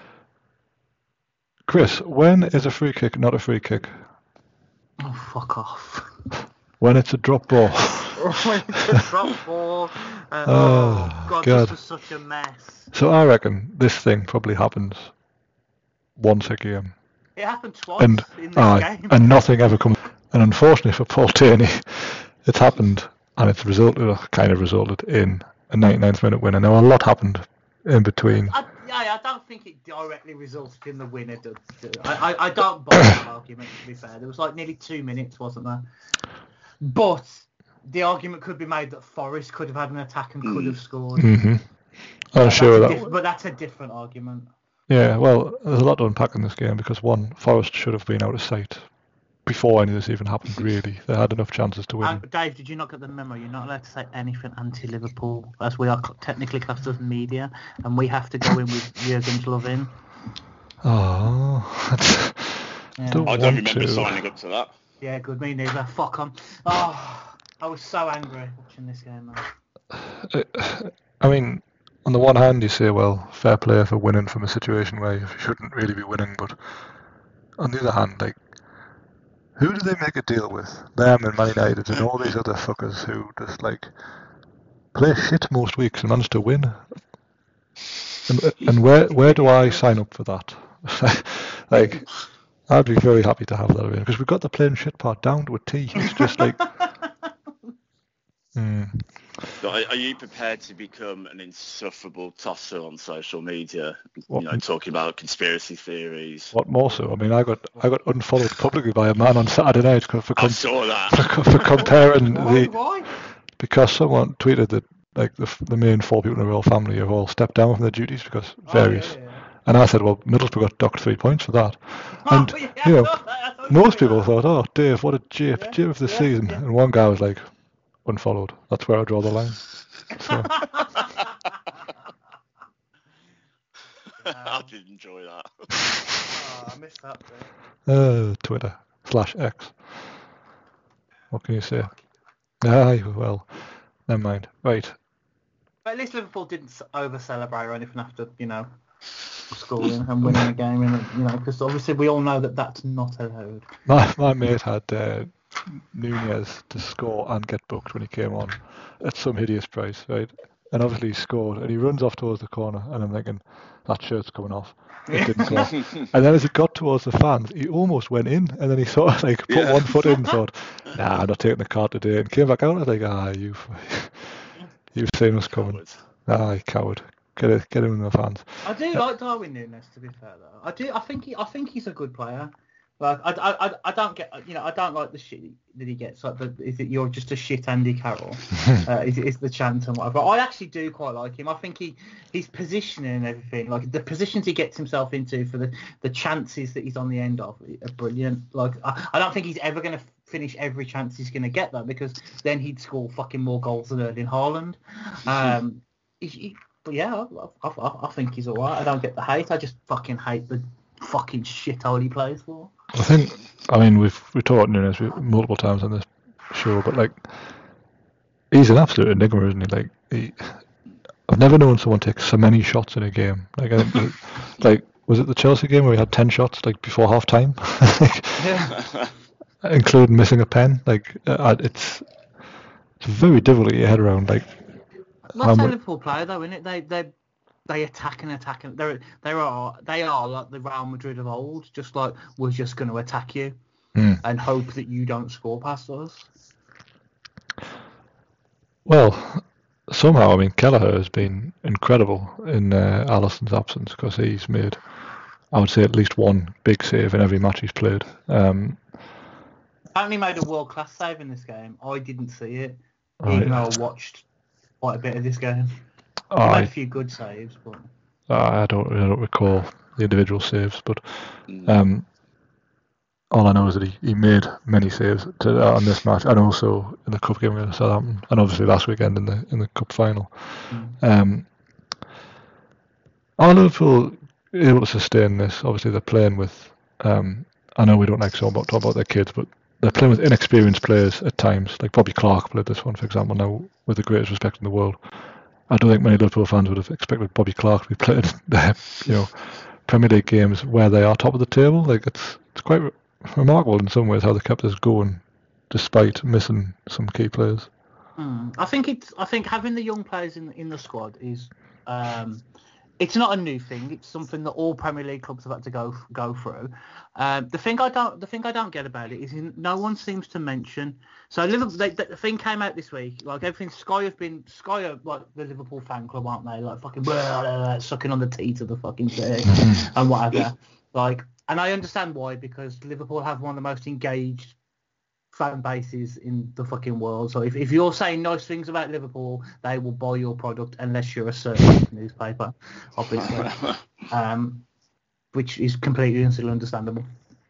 Chris, when is a free kick not a free kick? Oh, fuck off. When it's a drop ball. When it's a drop ball. Uh, Oh, oh, God, God. this was such a mess. So I reckon this thing probably happens once a game. It happened twice And, in this aye, game. and nothing ever comes. And unfortunately for Paul Tierney, it's happened, and it's resulted, or kind of resulted in a ninety-ninth minute winner. Now, a lot happened in between. I, yeah, I don't think it directly resulted in the winner. Do, do. I, I, I don't buy that argument, to be fair. There was like nearly two minutes, wasn't there? But the argument could be made that Forest could have had an attack and could have scored. Mm-hmm. I'm But sure that's a that. diff- but that's a different argument. Yeah, well, there's a lot to unpack in this game because one, Forest should have been out of sight before any of this even happened. Really, they had enough chances to win. And Dave, did you not get the memo? You're not allowed to say anything anti-Liverpool, as we are cl- technically classed as media, and we have to go in with Jurgen's Lovin. Oh, Yeah. don't I want don't remember to. signing up to that. Yeah, good. Me neither. Fuck 'em. Oh, I was so angry watching this game, man. I mean, on the one hand, you say, well, fair play for winning from a situation where you shouldn't really be winning, but on the other hand, like, who do they make a deal with? Them and Man United and all these other fuckers who just, like, play shit most weeks and manage to win. And, and where where do I sign up for that? Like, I'd be very happy to have that in, because we've got the plain shit part down to a T. It's just like... mm. So are, are you prepared to become an insufferable tosser on social media? What? You know, talking about conspiracy theories. What more so? I mean, I got I got unfollowed publicly by a man on Saturday night for, for, I com- saw that. for, for comparing Why? the... Why? Because someone tweeted that, like, the, the main four people in the royal family have all stepped down from their duties because various. Oh, yeah, yeah. And I said, well, Middlesbrough got docked three points for that. And, Oh, yeah, you I know, thought that- I thought you most said people that. thought, oh, Dave, what a jip, Yeah, jip of the yeah, season. yeah. And one guy was like, unfollowed. That's where I draw the line. So, I did enjoy that. Oh, I missed that bit. uh, Twitter slash X. What can you say? Aye, well, never mind. Right. But at least Liverpool didn't s- over-celebrate or anything after, you know, scoring and winning a game, and you know, because obviously we all know that that's not allowed. My my mate had uh, Nunez to score and get booked when he came on at some hideous price, right? And obviously he scored, and he runs off towards the corner, and I'm thinking, that shirt's coming off. It didn't go off. And then as he got towards the fans, he almost went in, and then he sort of like put Yeah. one foot in and thought, nah, I'm not taking the card today, and came back out, and I was like, ah, you've, you've seen us coming. Cowards. Ah, you coward. Get it, get him in the fans. I do like Darwin Núñez, to be fair though. I do. I think he. I think he's a good player. Like I, I, I, I don't get. You know, I don't like the shit that he gets. Like, the, is it you're just a shit Andy Carroll? uh, is, is the chant and whatever. I actually do quite like him. I think he, his positioning and everything, like the positions he gets himself into for the, the chances that he's on the end of, are brilliant. Like I, I don't think he's ever going to finish every chance he's going to get though, because then he'd score fucking more goals than Erling Haaland. Um, he, he, but yeah, I, I, I think he's alright. I don't get the hate. I just fucking hate the fucking shithole he plays for. I think, I mean, we've we talked Nunes multiple times on this show, but like, he's an absolute enigma, isn't he? Like, he, I've never known someone take so many shots in a game. Like, I think, like, was it the Chelsea game where he had ten shots like before half time, like, Yeah. including missing a pen? Like, uh, it's it's very difficult to get your head around. Like, That's how how mu- Liverpool play, though, isn't it? They they they attack and attack and they're they are they are like the Real Madrid of old. Just like, we're just going to attack you Hmm. and hope that you don't score past us. Well, somehow, I mean, Kelleher has been incredible in uh, Alisson's absence because he's made, I would say, at least one big save in every match he's played. Um, Apparently made a world-class save in this game. I didn't see it, Right. even though I watched quite a bit of this game. He I, made a few good saves, but I don't I don't recall the individual saves, but Mm. um, all I know is that he, he made many saves to, uh, on this match, and also in the cup game against Southampton, and obviously last weekend in the in the cup final. Mm. Um, are Liverpool able to sustain this? Obviously, they're playing with. Um, I know we don't like so about talk about their kids, but they're playing with inexperienced players at times. Like Bobby Clark played this one, for example. Now, with the greatest respect in the world, I don't think many Liverpool fans would have expected Bobby Clark to be playing their, you know, Premier League games where they are top of the table. Like it's it's quite re- remarkable in some ways how they kept this going, despite missing some key players. Mm. I think it's. I think having the young players in in the squad is. Um, it's not a new thing. It's something that all Premier League clubs have had to go go through. Um, the thing I don't. The thing I don't get about it is in, no one seems to mention. So Liverpool. They, the thing came out this week. Like everything. Sky have been. Sky are like the Liverpool fan club, aren't they? Like fucking blah, blah, blah, sucking on the teat of the fucking thing and whatever. Like, and I understand why, because Liverpool have one of the most engaged fan bases in the fucking world. So if, if you're saying nice things about Liverpool, they will buy your product unless you're a certain newspaper, obviously, um, which is completely and still understandable.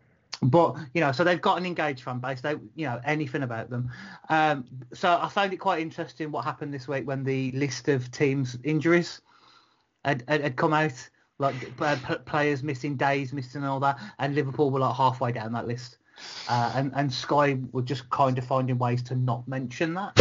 But, you know, so they've got an engaged fan base. They, you know, anything about them. Um, so I found it quite interesting what happened this week when the list of teams' injuries had, had, had come out, like uh, p- players missing days, missing all that, and Liverpool were like halfway down that list. Uh, and, and Sky were just kind of finding ways to not mention that,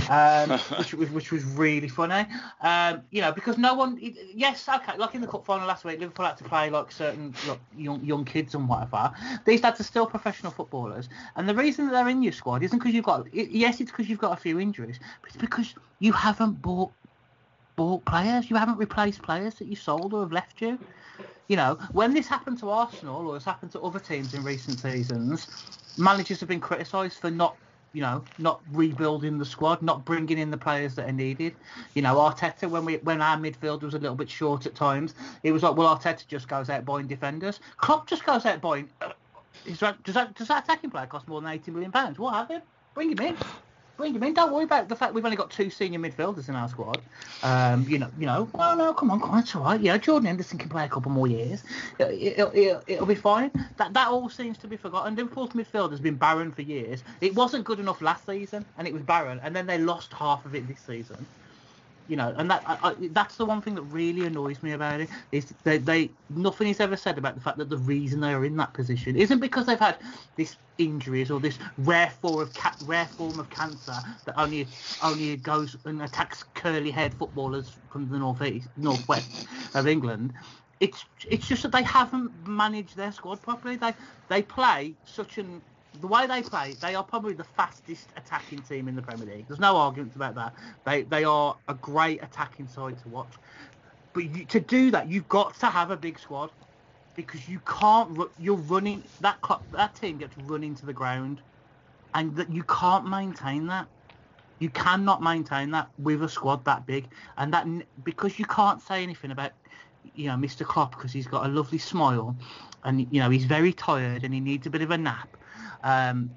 um, which, was, which was really funny. Um, you know, because no one, it, yes, okay, like in the cup final last week, Liverpool had to play like certain like, young young kids and whatever. These lads are still professional footballers, and the reason that they're in your squad isn't because you've got, it, yes, it's because you've got a few injuries, but it's because you haven't bought bought players, you haven't replaced players that you sold or have left you. You know, when this happened to Arsenal or has happened to other teams in recent seasons, managers have been criticised for not, you know, not rebuilding the squad, not bringing in the players that are needed. You know, Arteta, when we when our midfield was a little bit short at times, it was like, well, Arteta just goes out buying defenders. Klopp just goes out buying. Uh, is that, does that does that attacking player cost more than eighty million pounds? What have you? Bring him in. Bring him in. Don't worry about the fact we've only got two senior midfielders in our squad. Um, you know, you know. Oh no, come on, come on, it's all right. Yeah, Jordan Henderson can play a couple more years. It, it, it, it'll be fine. That that all seems to be forgotten. Liverpool's midfield has been barren for years. It wasn't good enough last season, and it was barren, and then they lost half of it this season. You know, and that I, I, that's the one thing that really annoys me about it is they, they nothing is ever said about the fact that the reason they are in that position isn't because they've had this injuries or this rare form of ca- rare form of cancer that only only goes and attacks curly-haired footballers from the northeast, northwest of England. It's it's just that they haven't managed their squad properly. They they play such an The way they play, they are probably the fastest attacking team in the Premier League. There's no arguments about that. They they are a great attacking side to watch. But you, to do that, you've got to have a big squad because you can't. You're running that cl- that team gets run into the ground, and that you can't maintain that. You cannot maintain that with a squad that big, and that because you can't say anything about, you know, Mister Klopp because he's got a lovely smile, and you know he's very tired and he needs a bit of a nap. Um,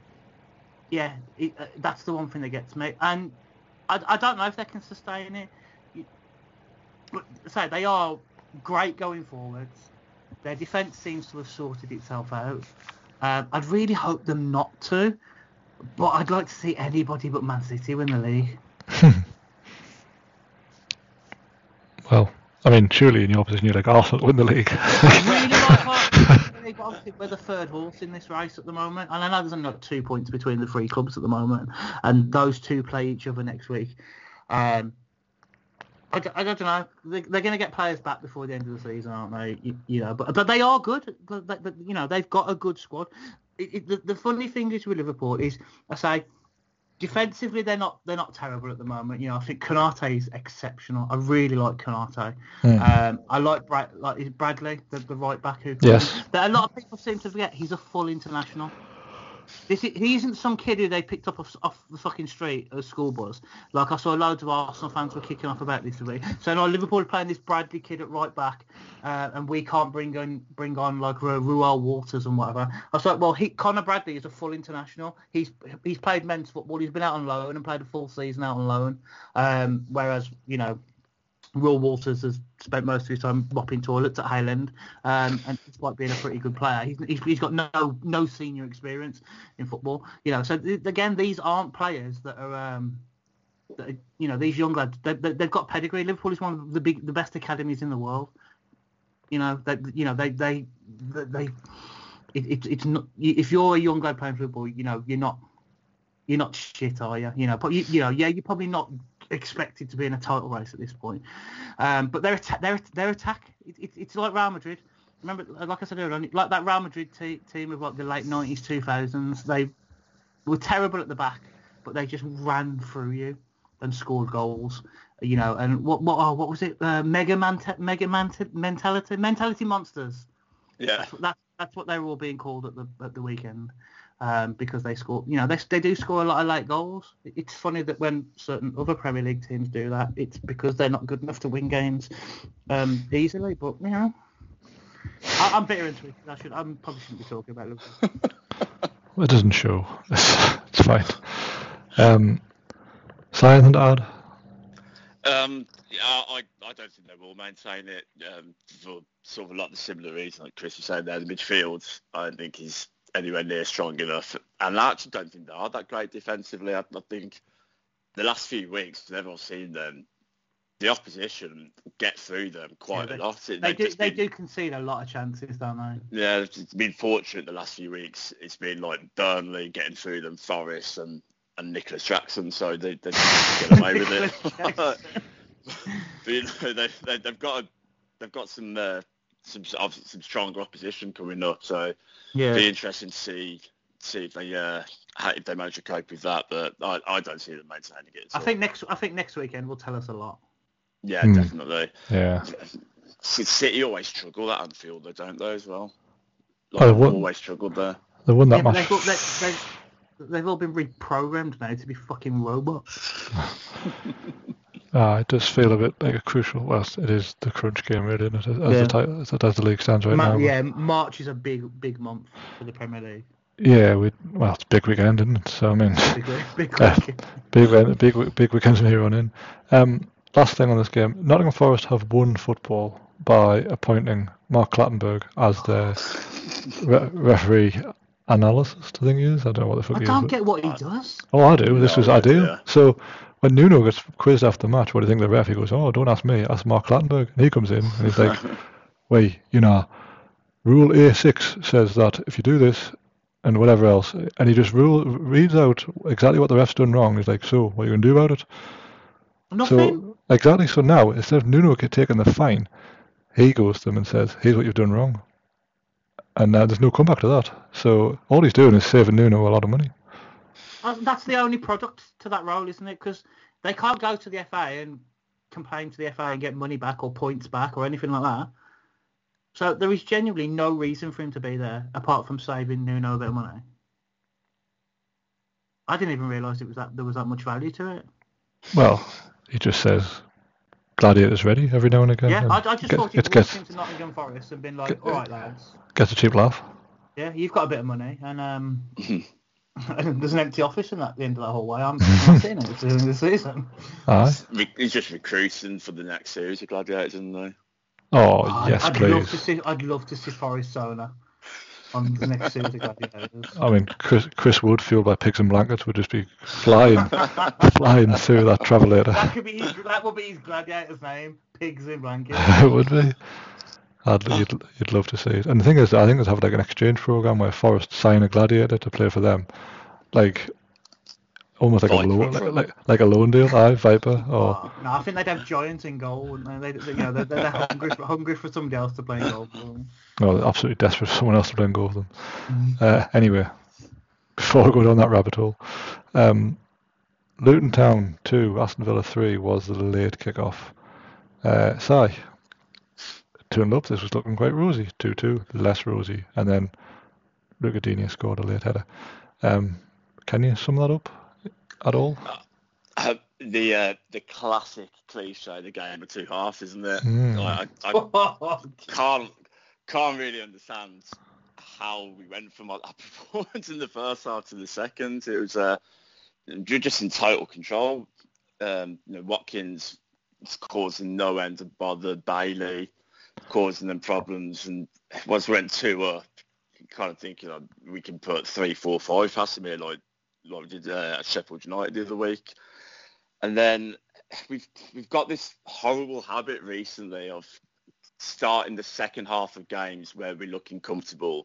yeah, it, uh, that's the one thing that gets me, and I, I don't know if they can sustain it. But say they are great going forwards. Their defence seems to have sorted itself out. Um, I'd really hope them not to, but I'd like to see anybody but Man City win the league. Well, I mean, surely in your position you'd like Arsenal to win the league. I really like Arsenal. But obviously we're the third horse in this race at the moment, and I know there's only like two points between the three clubs at the moment, and those two play each other next week. Um, I, I don't know. They, they're going to get players back before the end of the season, aren't they? You, you know, but but they are good. But, but, you know, they've got a good squad. It, it, the, the funny thing is with Liverpool is, I say, defensively they're not they're not terrible at the moment. You know, I think Konate is exceptional. I really like Konate. Mm. Um, I like Brad, like is Bradley, the, the right back who. Yes. But a lot of people seem to forget he's a full international. This is, he isn't some kid who they picked up off, off the fucking street at a school bus. Like I saw loads of Arsenal fans were kicking off about this week. So now Liverpool are playing this Bradley kid at right back, uh, and we can't bring on bring on like Ru- Ruel Walters and whatever. I was like, well, he, Conor Bradley is a full international. He's he's played men's football. He's been out on loan and played a full season out on loan. Um, whereas you know. Will Walters has spent most of his time mopping toilets at Highland, um, and despite being a pretty good player, he's, he's he's got no no senior experience in football. You know, so th- again, these aren't players that are, um, that are, you know, these young lads. They, they, they've got pedigree. Liverpool is one of the big, the best academies in the world. You know, that you know they they they. they it, it, it's not if you're a young lad playing football, you know, you're not you're not shit, are you? You know, but you, you know, yeah, you're probably not expected to be in a title race at this point, um, but their atta- their their attack it, it, it's like Real Madrid. Remember, like I said earlier, like that Real Madrid te- team of like the late nineties, two thousands. They were terrible at the back, but they just ran through you and scored goals. You know, and what what oh, what was it? Uh, mega man mega man mentality mentality monsters. Yeah, that's, that's that's what they were all being called at the at the weekend. Um, because they score, you know, they they do score a lot of late goals. It's funny that when certain other Premier League teams do that, it's because they're not good enough to win games um, easily. But you know, I, I'm bitter into it. I should, I probably shouldn't be talking about Liverpool. Well, it doesn't show. It's fine. Um, Simon to add? Um, yeah, I I don't think they will maintain it um, for sort of like the similar reason, like Chris was saying there. The midfield, I don't think is anywhere near strong enough, and I actually don't think they are that great defensively. I, I think the last few weeks, they've all seen them, the opposition get through them quite yeah, they, a lot. They They've do they been, do concede a lot of chances, don't they? Yeah, it's been fortunate the last few weeks. It's been like Burnley getting through them, Forest and, and Nicholas Jackson, so they they get away with it. But you know, they, they they've got a, they've got some. Uh, Some obviously some stronger opposition coming up, so yeah, it'll be interesting to see see if they uh how, if they manage to cope with that. But I, I don't see them maintaining it. I think next I think next weekend will tell us a lot. Yeah, Hmm. definitely. Yeah. City always struggle at Anfield, though, don't they, as well? Like, Oh, they've what- always struggled there. They won that Yeah, but match. they've, all, they, they, they've all been reprogrammed now to be fucking robots. Ah, it does feel a bit like a crucial. Well, it is the crunch game, really, isn't it? As, Yeah. the, title, as, as the league stands right Ma- now. but- yeah, March is a big big month for the Premier League. Yeah, we well, it's a big weekend, isn't it? So I mean, Big week- big Uh, week. big weekend, big big weekends from here on in. Um, last thing on this game, Nottingham Forest have won football by appointing Mark Clattenburg as their re- referee analysis. I think he is. I don't know what the fuck I he don't is. get what he does. Oh, I do. This No was idea. ideal. So when Nuno gets quizzed after the match, what do you think of the ref? He goes, "Oh, don't ask me. Ask Mark Clattenburg." And he comes in and he's like, "Wait, you know, Rule A six says that if you do this and whatever else," and he just rule reads out exactly what the ref's done wrong. He's like, "So, what are you going to do about it?" Nothing. So exactly. So now instead of Nuno taking the fine, he goes to them and says, "Here's what you've done wrong," and uh, there's no comeback to that. So all he's doing is saving Nuno a lot of money. Uh, That's the only product to that role, isn't it? Because they can't go to the F A and complain to the F A and get money back or points back or anything like that. So there is genuinely no reason for him to be there apart from saving Nuno a bit of money. I didn't even realise it was that there was that much value to it. Well, he just says, "Gladiators ready" every now and again. Yeah, and I, I just get- thought he'd gets, walked gets, into Nottingham Forest and been like, Get- all right, lads, gets a cheap laugh. yeah, you've got a bit of money and um, and there's an empty office in that, the end of that hallway. I'm not seeing it during the season. Aye. Re- He's just recruiting for the next series of Gladiators, isn't he? Oh, I'd, yes, I'd please. love to see. I'd love to see Forest Sona on the next series of Gladiators. I mean, Chris, Chris Wood, fueled by pigs and blankets, would just be flying, flying through that travelator. That could be his, that would be his Gladiator's name. Pigs in blankets. It would be. I'd, you'd, you'd love to see it. And the thing is, I think there's have like an exchange program where Forest sign a gladiator to play for them, like almost like a Viper loan, from- like, like like a loan deal. Aye, Viper. Or Oh, no, I think they'd have giants in goal, wouldn't they? They, they you know, they're, they're hungry for hungry for somebody else to play in goal for them. well, they're absolutely desperate for someone else to play and go with them. Uh, anyway, before I go down that rabbit hole, um, Luton Town two, Aston Villa three was the late kick-off. Uh, Si, turned up, this was looking quite rosy. two two, less rosy. And then Lucadini scored a late header. Um, can you sum that up at all? Uh, the uh, the classic cliche, the game of two halves, isn't it? Mm. I, I can't can't really understand how we went from our performance in the first half to the second. It was uh, you're just in total control. Um, you know, Watkins was causing no end of bother. Bailey causing them problems, and once we went two up, kind of thinking like, we can put three, four, five past them here, like like we did uh, at Sheffield United the other week. And then we've we've got this horrible habit recently of starting the second half of games where we're looking comfortable,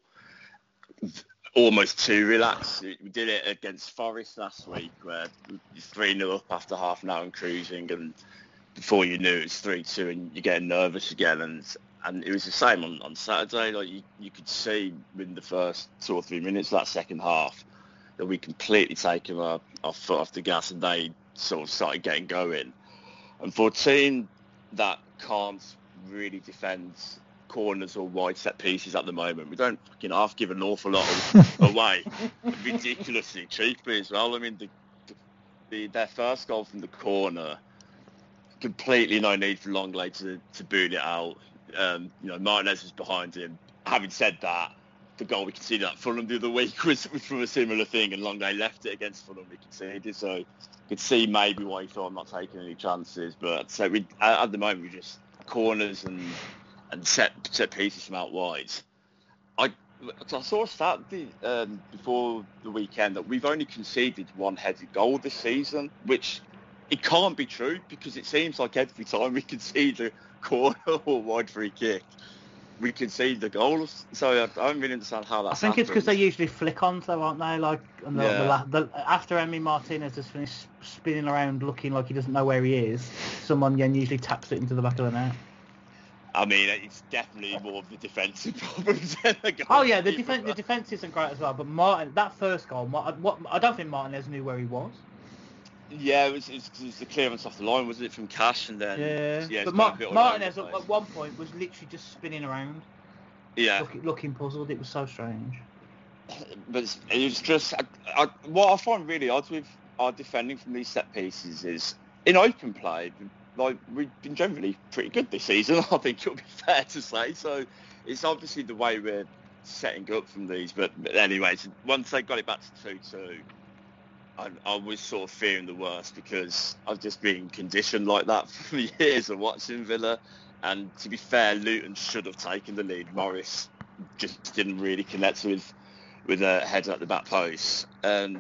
almost too relaxed. We did it against Forest last week, where you're three nil up after half an hour and cruising, and before you knew it's three two, and you're getting nervous again. And and it was the same on, on Saturday. Like you, you could see within the first two or three minutes of that second half that we completely taken our, our foot off the gas, and they sort of started getting going. And for a team that can't really defend corners or wide set pieces at the moment, we don't fucking half give an awful lot away ridiculously cheaply as well. I mean, the, the, their first goal from the corner, completely no need for Longley to, to boot it out. Um, you know, Martinez was behind him. Having said that, the goal we conceded at Fulham the other week was, was from a similar thing, and Longley left it against Fulham. We conceded, so you could see maybe why he thought I'm not taking any chances. But so we, at the moment, we just corners and and set set pieces from out wide. I I saw a stat the, um, before the weekend that we've only conceded one headed goal this season, which it can't be true because it seems like every time we concede a corner or wide free kick, we concede the goals. So I don't really understand how that. I think it's because they usually flick on, though, aren't they? Like and the, yeah. the, the, after Emi Martinez has finished spinning around looking like he doesn't know where he is, someone then usually taps it into the back of the net. I mean, it's definitely more of the defensive problems than the goal. Oh yeah, the defense the defense isn't great as well. But Martin, that first goal, Martin, what I don't think Martinez knew where he was. Yeah, it was, it was, it was the clearance off the line, wasn't it, from Cash, and then yeah. yeah but Mar- Martinez at, at one point was literally just spinning around. Yeah, looking, looking puzzled. It was so strange. But it's, it was just I, I, what I find really odd with our defending from these set pieces is in open play. Like we've been generally pretty good this season. I think it'll be fair to say. So it's obviously the way we're setting up from these. But, but anyways, once they got it back to two two, I, I was sort of fearing the worst because I've just been conditioned like that for years of watching Villa. And to be fair, Luton should have taken the lead. Morris just didn't really connect with with a header at the back post. Um,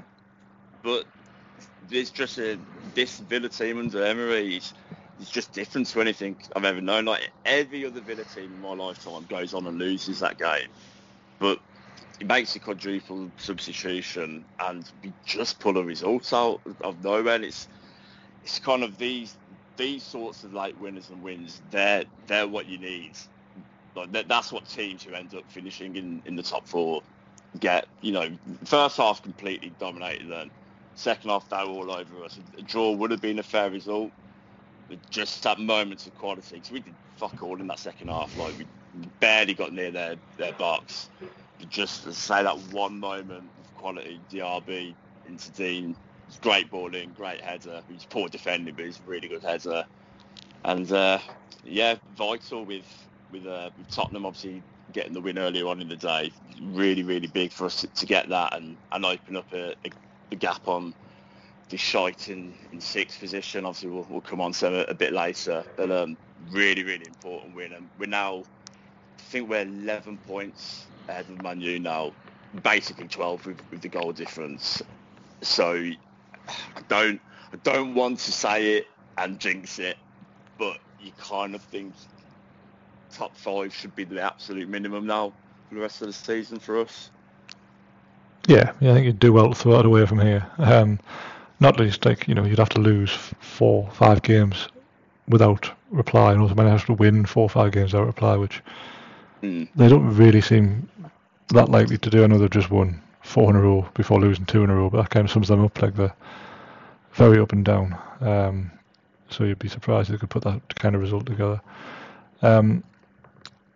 but it's just a this Villa team under Emery is it's just different to anything I've ever known. Like every other Villa team in my lifetime goes on and loses that game, but it makes a quadruple substitution and we just pull a result out of nowhere. And it's it's kind of these these sorts of like winners and wins. They're they're what you need. Like that, that's what teams who end up finishing in, in the top four get. You know, first half completely dominated them. Second half they were all over us. A draw would have been a fair result. But just that moments of quality, because we did fuck all in that second half. Like we barely got near their, their box. But just to say that one moment of quality, D R B into Dean, great ball in, great header. He's poor defending, but he's a really good header. And uh, yeah, vital with with, uh, with Tottenham obviously getting the win earlier on in the day. Really, really big for us to, to get that and, and open up a, a, a gap on the shite in, in sixth position. Obviously we'll, we'll come on to a, a bit later, but um, really really important win, and we're now I think we're eleven points ahead of Man U now, basically twelve with, with the goal difference. So I don't I don't want to say it and jinx it, but you kind of think top five should be the absolute minimum now for the rest of the season for us. Yeah, yeah, I think you'd do well to throw it away from here. Um, Not least, like, you know, you'd have to lose four, five games without reply, and also might have to win four or five games without reply, which mm. they don't really seem that likely to do. I know they've just won four in a row before losing two in a row, but that kind of sums them up. Like they're very up and down. Um, so you'd be surprised if they could put that kind of result together. Um,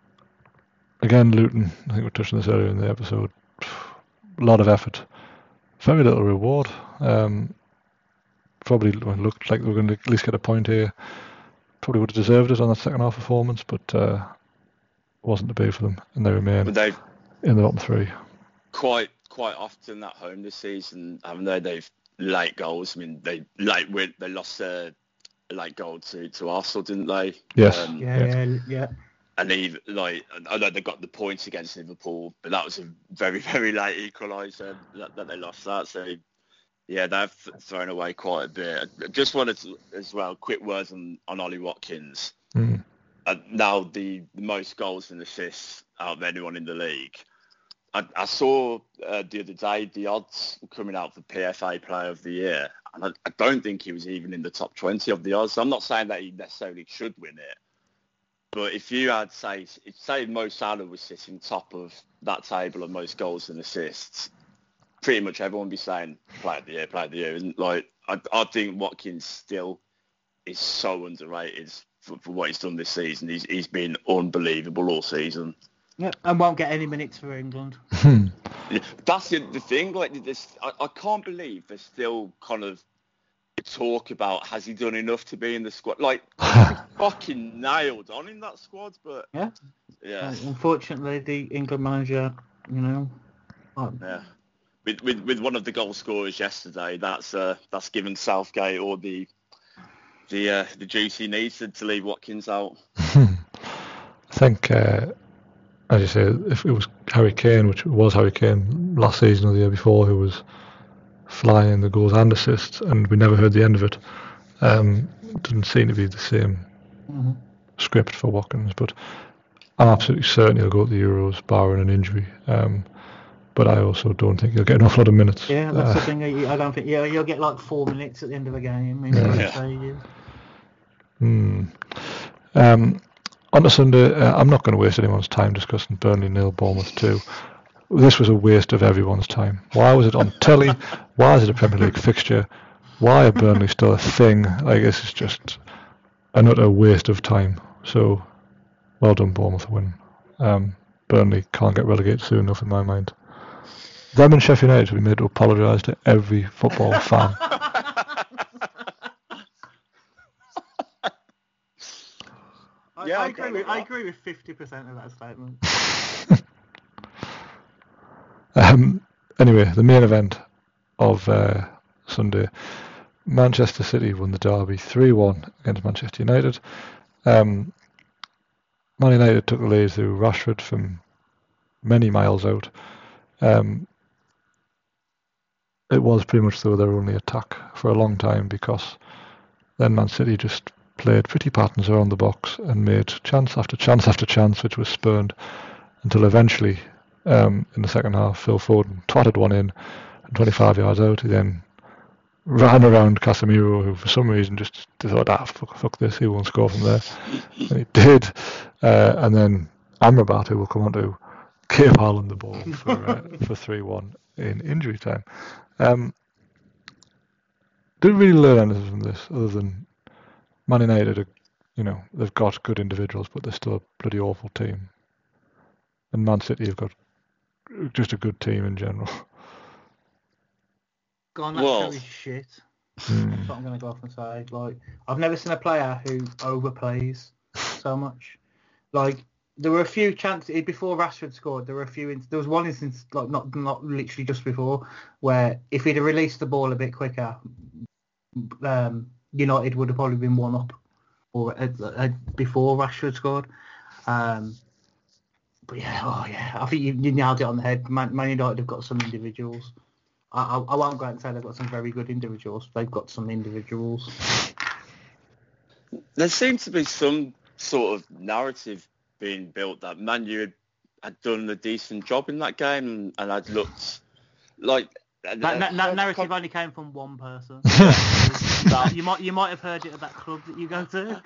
again, Luton, I think we touched on this earlier in the episode, a lot of effort. very little reward. Um, probably looked like they were going to at least get a point here. Probably would have deserved it on that second half performance, but uh, wasn't to be for them, and they remain But they've in the bottom three. quite quite often at home this season, haven't they? They've late goals. I mean, they late win. They lost a late goal to, to Arsenal, didn't they? Yes. Um, Yeah, yeah, yeah. And even like I know they got the points against Liverpool, but that was a very very late equaliser that, that they lost that. So yeah, they've thrown away quite a bit. I just wanted to as well quick words on, on Ollie Watkins. Mm. Uh, now the, the most goals and assists out of anyone in the league. I, I saw uh, the other day the odds coming out for P F A Player of the Year, and I, I don't think he was even in the top twenty of the odds. So I'm not saying that he necessarily should win it, but if you had say if say Mo Salah was sitting top of that table of most goals and assists, pretty much everyone would be saying Player of the Year, Player of the Year. And like I, I think Watkins still is so underrated for, for what he's done this season. He's he's been unbelievable all season. Yeah, and won't get any minutes for England. Yeah, that's the, the thing. Like this, I, I can't believe there's still kind of talk about has he done enough to be in the squad. Like he's fucking nailed on in that squad, but Yeah. yeah, Uh, unfortunately, the England manager, you know. Oh, yeah. With, with with one of the goal scorers yesterday, that's uh, that's given Southgate all the the uh, the juice he needs to, to leave Watkins out. I think, uh, as you say, if it was Harry Kane, which was Harry Kane last season or the year before, who was flying the goals and assists, and we never heard the end of it. Um, it doesn't seem to be the same mhm. script for Watkins, but I'm absolutely certain he'll go to the Euros, barring an injury. Um, but I also don't think he'll get an awful lot of minutes. Yeah, that's Uh, the thing. I I don't think. Yeah, you'll get like four minutes at the end of a game. In Yeah. yeah. stages. Hmm. Um, on to Sunday, uh, I'm not going to waste anyone's time discussing Burnley nil, Bournemouth two. This was a waste of everyone's time. Why was it on telly? Why is it a Premier League fixture? Why are Burnley still a thing? Like, this is just an utter waste of time. So, well done, Bournemouth, win. Um, Burnley can't get relegated soon enough in my mind. Them and Sheffield United will be made to apologise to every football fan. I, Yeah, I I agree. get With, that. I agree with fifty percent of that statement. Um, anyway, the main event of uh, Sunday, Manchester City won the derby three one against Manchester United. Um, Man United took the lead through Rashford from many miles out. Um, it was pretty much though their only attack for a long time, because then Man City just played pretty patterns around the box and made chance after chance after chance, which was spurned until eventually, um, in the second half, Phil Foden twatted one in, and twenty-five yards out, he then ran around Casemiro, who for some reason just thought, ah, fuck, fuck this, he won't score from there. And he did. Uh, and then Amrabat, who will come on to, gave Haaland the ball for uh, for three one in injury time. Um, didn't really learn anything from this, other than Man United, are, you know, they've got good individuals, but they're still a bloody awful team. And Man City have got just a good team in general. Gone that Well- show is shit. Mm. That's what I'm going to go off and say. Like, I've never seen a player who overplays so much. Like, there were a few chances before Rashford scored. There were a few. In, there was one instance, like not not literally just before, where if he'd have released the ball a bit quicker, um, United would have probably been one up, or uh, uh, before Rashford scored. Um, but yeah, oh yeah, I think you, you nailed it on the head. Man, Man United have got some individuals. I, I, I won't go out and say they've got some very good individuals. They've got some individuals. There seems to be some sort of narrative being built that Man U had, had done a decent job in that game, and had looked like That, that, that uh, narrative only came from one person. that, you might you might have heard it at that club that you go to.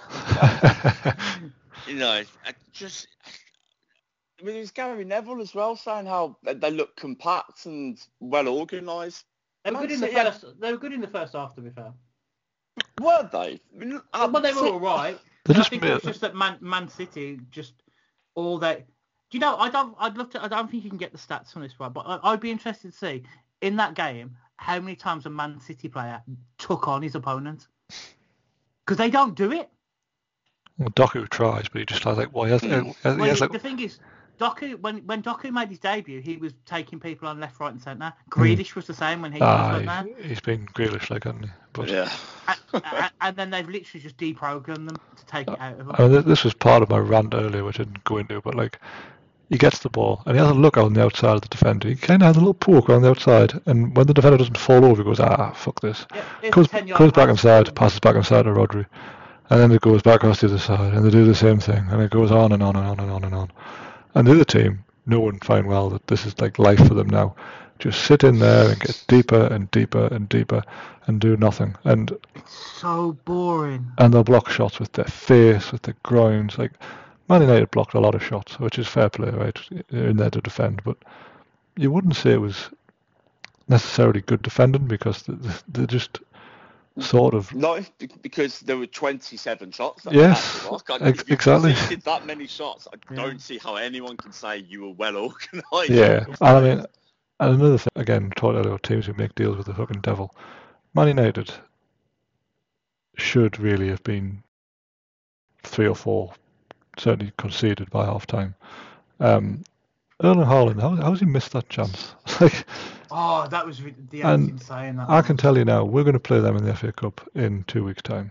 you know, I just. I mean, it was Gary Neville as well saying how they look compact and well organised. They were good in the Man City- first. They were good in the first half, to be fair. Were they? I mean, uh, But they were all right. They And I just think made- it was just that Man Man City just all that. Do you know? I don't. I'd love to. I don't think you can get the stats on this right, but I, I'd be interested to see in that game, how many times a Man City player took on his opponent? Because they don't do it. Well, Doku tries, but he just has like, well, he has, Mm. he has, well, he has like, the thing is, Doku when when Doku made his debut, he was taking people on left, right, and centre. Grealish mm. was the same when he ah, was like he's, he's been Grealish like, hasn't he? But yeah. and, and, and then they've literally just deprogrammed them to take it out of them. I mean, this was part of my rant earlier, which I didn't go into, but like, he gets the ball and he has a look on the outside of the defender. He kind of has a little poke around the outside, and when the defender doesn't fall over, he goes, ah, fuck this. Yeah, comes comes back inside, passes back inside to Rodri, and then it goes back across the other side, and they do the same thing, and it goes on and on and on and on and on. And the other team, knowing fine well that this is like life for them now, just sit in there and get deeper and deeper and deeper and do nothing. And it's so boring. And they'll block shots with their face, with their groins. Like, Man United blocked a lot of shots, which is fair play, right? They're in there to defend, but you wouldn't say it was necessarily good defending because they're just sort of... No, because there were twenty-seven shots. That yes, ex- exactly. If you did that many shots, I yeah. don't see how anyone can say you were well organised. Yeah, and I mean, and another thing, again, talking about teams who make deals with the fucking devil, Man United should really have been three or four, certainly conceded by half time. Um, Erling Haaland, how how's he missed that chance? Like, oh, that was the and insane. That I was. can tell you now, we're going to play them in the F A Cup in two weeks' time,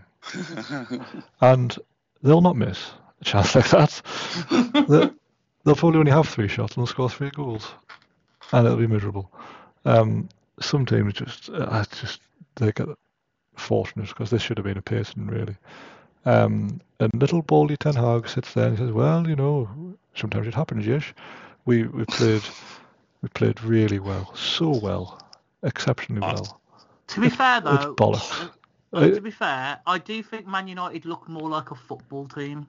and they'll not miss a chance like that. they'll, they'll probably only have three shots and they'll score three goals, and it'll be miserable. Um, some teams just, uh, just they get fortunate because this should have been a Pearson really. Um, and little baldy Ten Hag sits there and he says, "Well, you know, sometimes it happens. Yes, we we played we played really well, so well, exceptionally well." To be fair though, it's bollocks. Uh, to be fair, I do think Man United look more like a football team.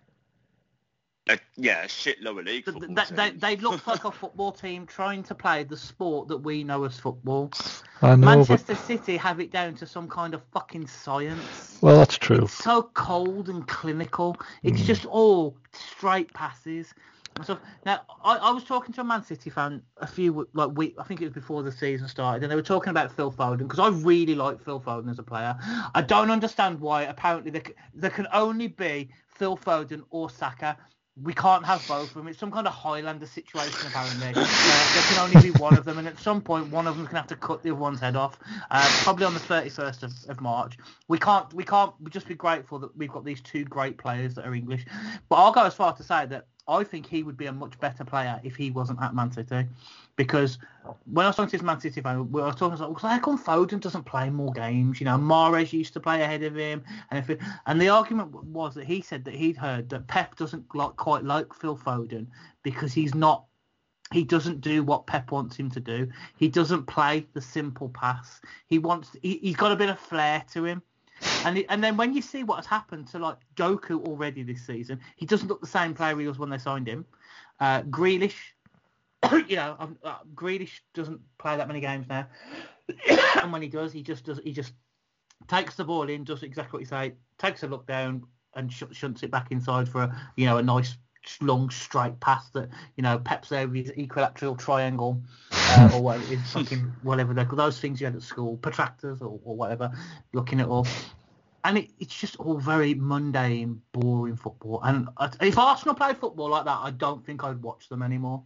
Uh, yeah, a shit lower league football they, team. They, they look like a football team trying to play the sport that we know as football. I know, Manchester but... City have it down to some kind of fucking science. Well, that's true. It's so cold and clinical. It's mm. just all straight passes. So, now, I, I was talking to a Man City fan a few, like, week, I think it was before the season started, and they were talking about Phil Foden, because I really like Phil Foden as a player. I don't understand why, apparently, there, there can only be Phil Foden or Saka. We can't have both of them. It's some kind of Highlander situation, apparently. Uh, there can only be one of them, and at some point, one of them can have to cut the other one's head off. Uh, probably on the thirty-first of, of March. We can't. We can't. We just be grateful that we've got these two great players that are English. But I'll go as far to say that I think he would be a much better player if he wasn't at Man City, because when I was talking to this Man City fan, we were talking like, how come Foden doesn't play more games? You know, Mahrez used to play ahead of him, and if it, and the argument was that he said that he'd heard that Pep doesn't like, quite like Phil Foden because he's not, he doesn't do what Pep wants him to do. He doesn't play the simple pass. He wants, he, he's got a bit of flair to him. And it, and then when you see what has happened to like Doku already this season, he doesn't look the same player he was when they signed him. Uh, Grealish, you know, um, uh, Grealish doesn't play that many games now, and when he does, he just does he just takes the ball in, does exactly what you say, takes a look down and sh- shunts it back inside for a, you know, a nice long straight pass that, you know, Pep's there with his equilateral triangle uh, or whatever, it's fucking whatever they're called, those things you had at school, protractors or, or whatever, looking at all. And it, it's just all very mundane, boring football. And if Arsenal played football like that, I don't think I'd watch them anymore.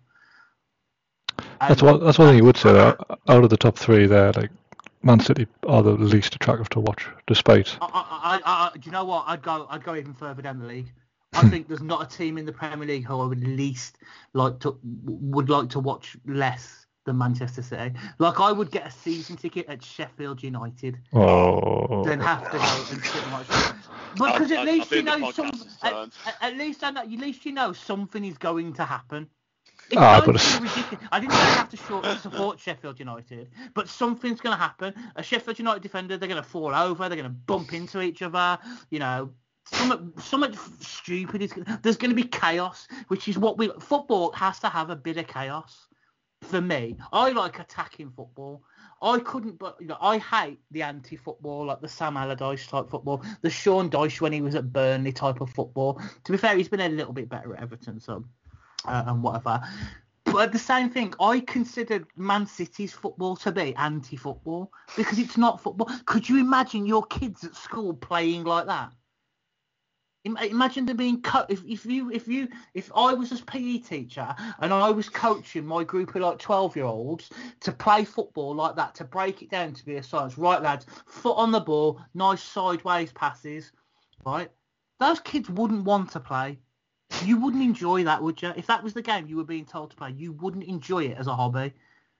And that's one. That's one thing you would say. That out of the top three, there, like Man City are the least attractive to watch, despite. I, I, I, I, do you know what? I'd go. I'd go even further down the league. I think there's not a team in the Premier League who I would least like to would like to watch less than Manchester City. Like, I would get a season ticket at Sheffield United, oh. then have to go and sit and watch them. But because at least you know some, at, at least I know, at least you know something is going to happen. It's ah, going but to be ridiculous. I didn't say I have to short, support Sheffield United, but something's going to happen. A Sheffield United defender, they're going to fall over, they're going to bump into each other. You know, something, something stupid is. There's going to be chaos, which is what we. Football has to have a bit of chaos. For me, I like attacking football. I couldn't, but you know, I hate the anti-football, like the Sam Allardyce type football, the Sean Dyche when he was at Burnley type of football. To be fair, he's been a little bit better at Everton, so uh, and whatever. But the same thing, I considered Man City's football to be anti-football because it's not football. Could you imagine your kids at school playing like that? Imagine them being co- if if you if you if I was a P E teacher and I was coaching my group of like twelve year olds to play football like that, to break it down to be a science, right lads, foot on the ball, nice sideways passes, right? Those kids wouldn't want to play. You wouldn't enjoy that, would you? If that was the game you were being told to play, you wouldn't enjoy it as a hobby.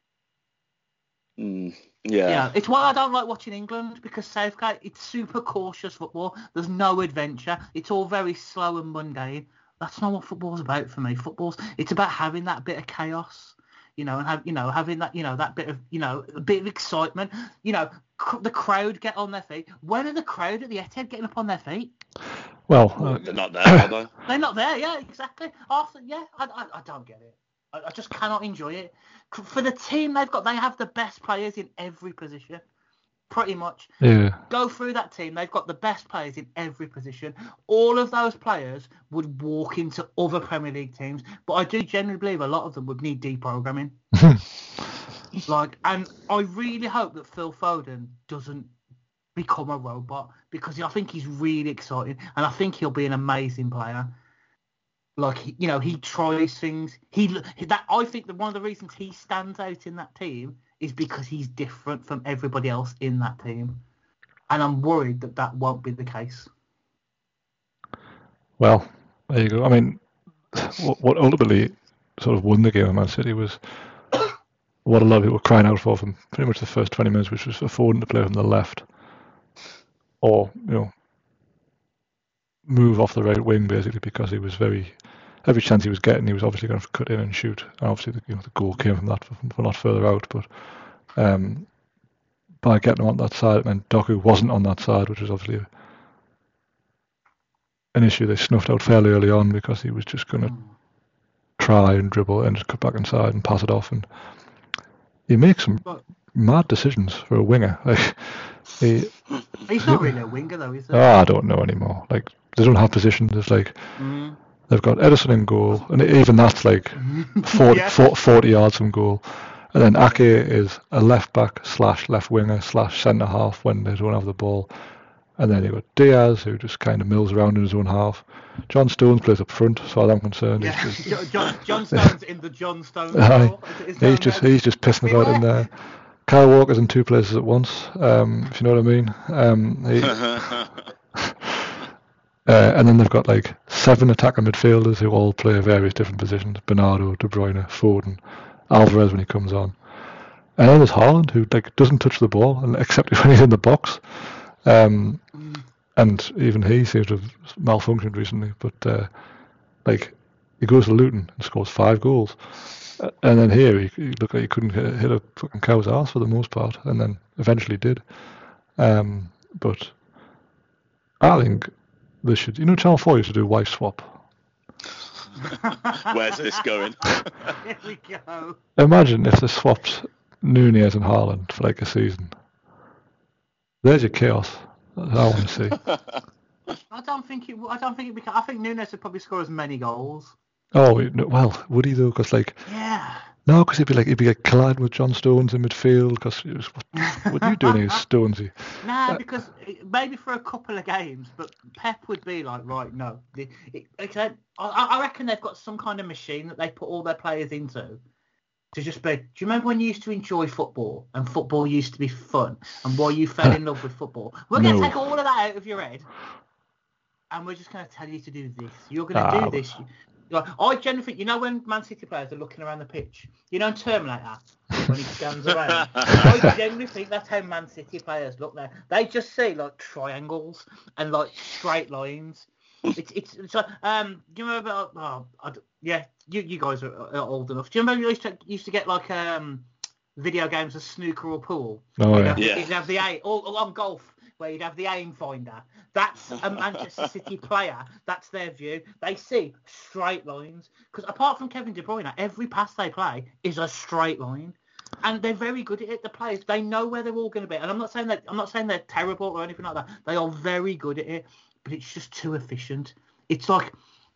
Mm, yeah. Yeah, it's why I don't like watching England, because Southgate, it's super cautious football. There's no adventure. It's all very slow and mundane. That's not what football's about for me. Football's it's about having that bit of chaos, you know, and have you know having that you know that bit of you know a bit of excitement. You know, c- the crowd get on their feet. When are the crowd at the Etihad getting up on their feet? Well, uh, They're not there, are they? They're not there. Yeah, exactly. After yeah, I I, I don't get it. I, I just cannot enjoy it. For the team they've got, they have the best players in every position, pretty much. yeah. Go through that team, they've got the best players in every position. All of those players would walk into other Premier League teams, but I do generally believe a lot of them would need deprogramming. like, and I really hope that Phil Foden doesn't become a robot, because I think he's really exciting, and I think he'll be an amazing player. Like, you know, he tries things. He that I think that one of the reasons he stands out in that team is because he's different from everybody else in that team, and I'm worried that that won't be the case. Well, there you go. I mean, what, what ultimately sort of won the game of Man City was what a lot of people were crying out for from pretty much the first twenty minutes, which was for Foden to play from the left, or you know, move off the right wing basically, because he was very. Every chance he was getting, he was obviously going to cut in and shoot. And obviously, the, you know, the goal came from that, from, from not further out. But um, by getting him on that side, it meant Doku wasn't on that side, which was obviously a, an issue they snuffed out fairly early on, because he was just going to try and dribble and just cut back inside and pass it off. And he makes some mad decisions for a winger. Like he, He's not really a winger, though, is he? Oh, I don't know anymore. Like they don't have positions. It's like. Mm. They've got Edison in goal, and even that's like forty, Yeah. forty yards from goal. And then Ake is a left back slash left winger slash centre half when they don't have the ball. And then you've got Diaz, who just kind of mills around in his own half. John Stones plays up front, as far as I'm concerned. Yeah. He's just, John, John Stone's in the John Stones Aye. role. Is he's just he's just pissing about in there. Kyle Walker's in two places at once, um, if you know what I mean. Um, he, Uh, and then they've got like seven attacking midfielders who all play various different positions. Bernardo, De Bruyne, Foden, Alvarez when he comes on. And then there's Haaland, who like doesn't touch the ball except when he's in the box. Um, and even he seems to have malfunctioned recently. But uh, like he goes to Luton and scores five goals. Uh, and then here he, he looked like he couldn't hit, hit a fucking cow's ass for the most part, and then eventually did. Um, but I think they should, you know, Channel four used to do wife swap. Where's this going? Here we go. Imagine if they swapped Nunez and Haaland for like a season. There's your chaos. That's what I want to see. I don't think it. I don't think it. Because I think Nunes would probably score as many goals. Oh well, would he though? Because like, Yeah. no, because he'd be like he'd be like colliding with John Stones in midfield. Because what, what are you doing here, Stonesy? Nah, Uh, because it, maybe for a couple of games, but Pep would be like, right, no. The, it, okay, I, I reckon they've got some kind of machine that they put all their players into to just be. Do you remember when you used to enjoy football and football used to be fun and why you fell in love with football? We're going to No. take all of that out of your head and we're just going to tell you to do this. You're going to Ah, do this. Like, I generally think, you know, when Man City players are looking around the pitch, you know, in Terminator, when he scans around, I generally think that's how Man City players look now. They just see like triangles and like straight lines. It's it's, it's like, um, do you remember? Oh, I, yeah, you you guys are, are old enough. Do you remember you used to used to get like um video games of snooker or pool? Oh You'd yeah. have, Yeah. You'd have the aim, or, or on golf, where you'd have the aim finder. That's a Manchester City player. That's their view. They see straight lines. Because apart from Kevin De Bruyne, every pass they play is a straight line. And they're very good at it. The players, they know where they're all going to be. And I'm not saying that I'm not saying they're terrible or anything like that. They are very good at it, but it's just too efficient. It's like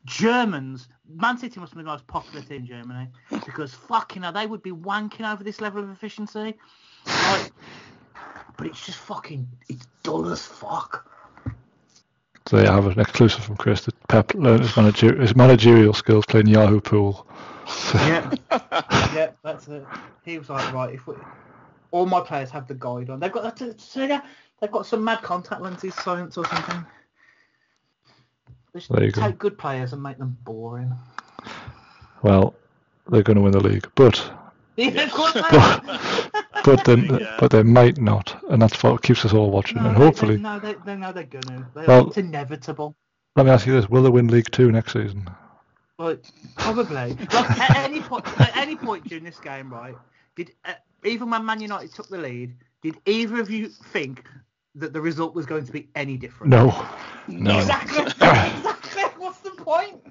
Germans, Man City must be the most popular team in Germany because fucking hell, they would be wanking over this level of efficiency. Like, but it's just fucking, it's dull as fuck. So yeah, I have an exclusive from Chris that Pep learned his, manager- his managerial skills playing Yahoo Pool. Yeah, yeah, that's it. He was like, right, if we, all my players have the guide on, they've got so yeah, they've got some mad contact lenses science or something. Just There you take go. good players and make them boring. Well, they're going to win the league, but Yeah, of course they but, are. but then Yeah. but they might not, and that's what keeps us all watching. No, and they- hopefully, they, no, they, they know they're gonna. They, Well- it's inevitable. let me ask you this: will they win League Two next season? Like probably. Like at any point, at any point during this game, right? Did uh, even when Man United took the lead, did either of you think that the result was going to be any different? No, no, Exactly. Exactly. What's the point?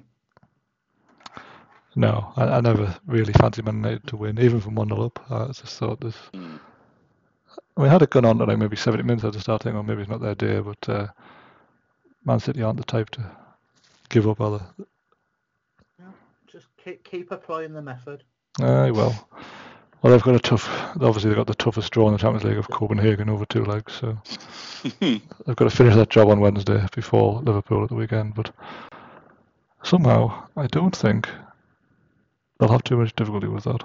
no. I, I never really fancied Man United to win, even from one nil up. I just thought this. Mm. I mean, had it gone on to like maybe seventy minutes, I'd just start thinking, oh, maybe it's not their day. But uh, Man City aren't the type to give up, are they? Just keep keep applying the method. Aye, well. Well, they've got a tough. Obviously, they've got the toughest draw in the Champions League of Copenhagen over two legs, so they've got to finish that job on Wednesday before Liverpool at the weekend. But somehow, I don't think they'll have too much difficulty with that.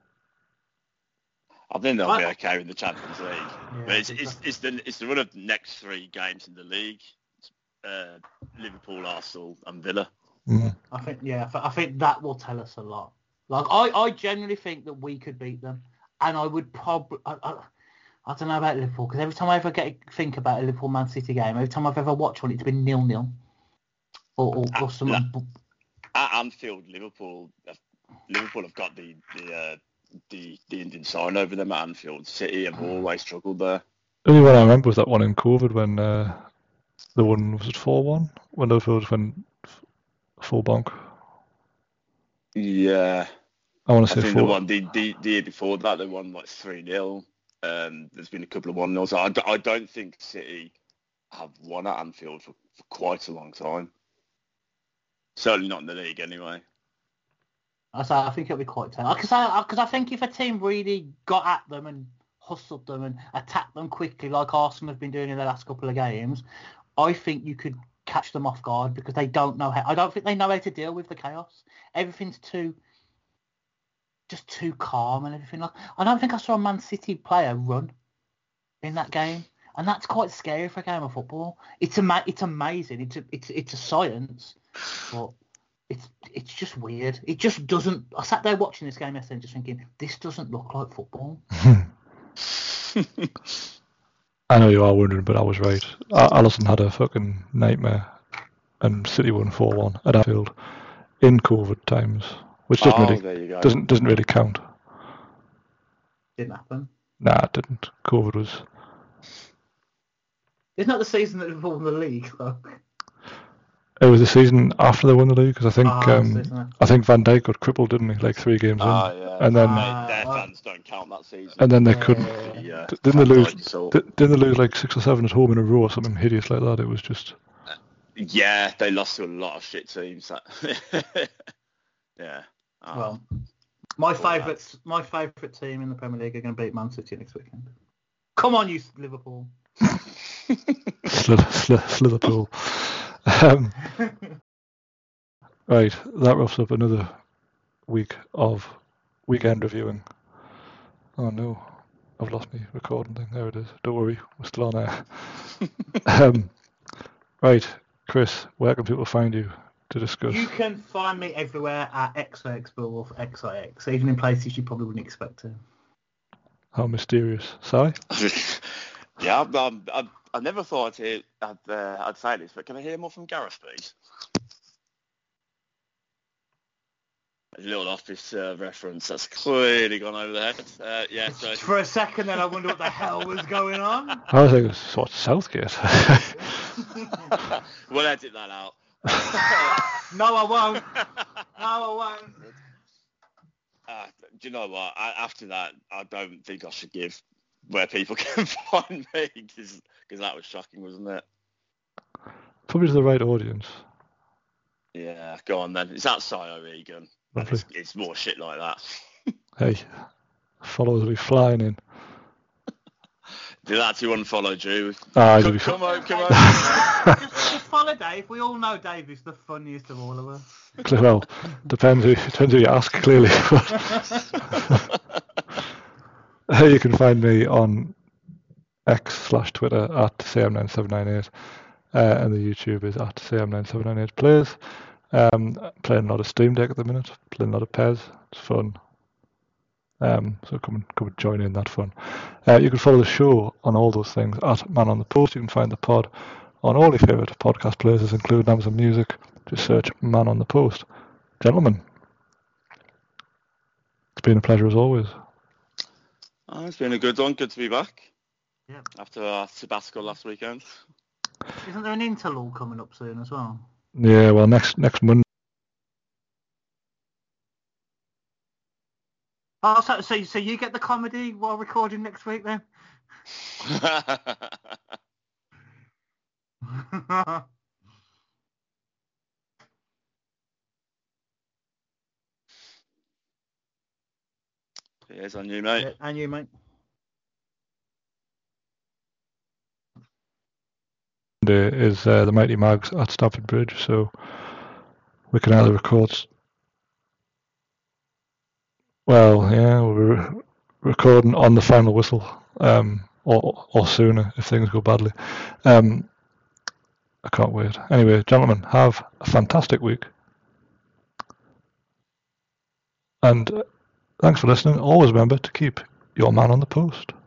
I think they'll be I- okay with the Champions League. Yeah, but it's, I think it's, so. it's the it's the run of the next three games in the league: uh, Liverpool, Arsenal, and Villa. Mm. I think yeah, I th- I think that will tell us a lot. Like I, I genuinely think that we could beat them, and I would probably I, I, I don't know about Liverpool because every time I ever get think about a Liverpool Man City game, every time I've ever watched one, it's been nil nil or or, or some. Like- At Anfield, Liverpool have, Liverpool have got the the, uh, the the Indian sign over them at Anfield. City have always struggled there. The only one I remember was that one in COVID when uh, the one was it four one when Liverpool just went f- full bonk. Yeah, I want I to say think the four. one the, the, the year before that they won like three nil. Um, there's been a couple of one nils. I, d- I don't think City have won at Anfield for, for quite a long time. Certainly not in the league anyway. I say I think it'll be quite tough because I because I think if a team really got at them and hustled them and attacked them quickly like Arsenal have been doing in the last couple of games, I think you could catch them off guard because they don't know how. I don't think they know how to deal with the chaos. Everything's too just too calm and everything. Like I don't think I saw a Man City player run in that game, and that's quite scary for a game of football. It's ama- it's amazing. It's a, it's it's a science, but it's it's just weird. It just doesn't. I sat there watching this game yesterday, and just thinking this doesn't look like football. I know you are wondering, but I was right. A- Allison had a fucking nightmare, and City won four one at Anfield in COVID times, which doesn't Oh, really there you go. doesn't doesn't really count. Didn't happen. Nah, it didn't. COVID was. Isn't that the season that Liverpool won the league though? It was the season after they won the league because I think Ah, um, that's it, isn't it? I think Van Dijk got crippled, didn't he? Like three games Ah, in, yeah. and then Ah. Mate, their uh, fans don't count that season. and then they Yeah, couldn't. yeah, yeah. Yeah, d- Didn't they lose? So, d- Didn't they lose like six or seven at home in a row or something hideous like that? It was just. yeah, they lost to a lot of shit teams. That yeah. Oh. Well, my Poor favourite lads. my favourite team in the Premier League are going to beat Man City next weekend. Come on, you Liverpool. Slither, Slither, Slitherpool. Um, right, that wraps up another week of weekend reviewing. Oh no, I've lost my recording thing. There it is. Don't worry, we're still on air. um, right, Chris, where can people find you to discuss? You can find me everywhere at X X Bull or X I X, even in places you probably wouldn't expect to. How mysterious. Sorry? yeah, I'm, I'm, I I never thought I'd, hear, I'd, uh, I'd say this, but can I hear more from Gareth, please? A little office uh, reference that's clearly gone over the head. Uh, yeah, so For a second, then I wonder what the hell was going on. I was like, what, Southgate? we'll edit that out. No, I won't. No, I won't. Uh, do you know what? I, after that, I don't think I should give where people can find me because that was shocking, wasn't it? Probably to the right audience. Yeah, go on then. It's at Sio Egan. It's, it's more shit like that. Hey, followers will be flying in. Did that to unfollow Drew? Ah, come, be come on, come on. just, just follow Dave. We all know Dave is the funniest of all of us. Well, depends who depends who you ask, clearly. You can find me on X slash Twitter at C M nine seven nine eight, uh, and the YouTube is at C M nine seven nine eight plays. Um, playing a lot of Steam Deck at the minute, playing a lot of P E S. It's fun. Um, so come and come and join in that fun. Uh, you can follow the show on all those things at Man on the Post. You can find the pod on all your favourite podcast places, including Amazon Music. Just search Man on the Post. Gentlemen, it's been a pleasure as always. Oh, it's been a good one. Good to be back. Yeah. After our sabbatical last weekend. Isn't there an interlude coming up soon as well? Yeah, well, next next Monday. Oh, so, so so you get the comedy while recording next week then? Cheers on you, mate. Yeah, and you, mate. Is uh, the Mighty Mags at Stamford Bridge, so we can either record. Well, yeah, we're re- recording on the final whistle, um, or or sooner if things go badly. Um, I can't wait. Anyway, gentlemen, have a fantastic week, and uh, thanks for listening. Always remember to keep your man on the post.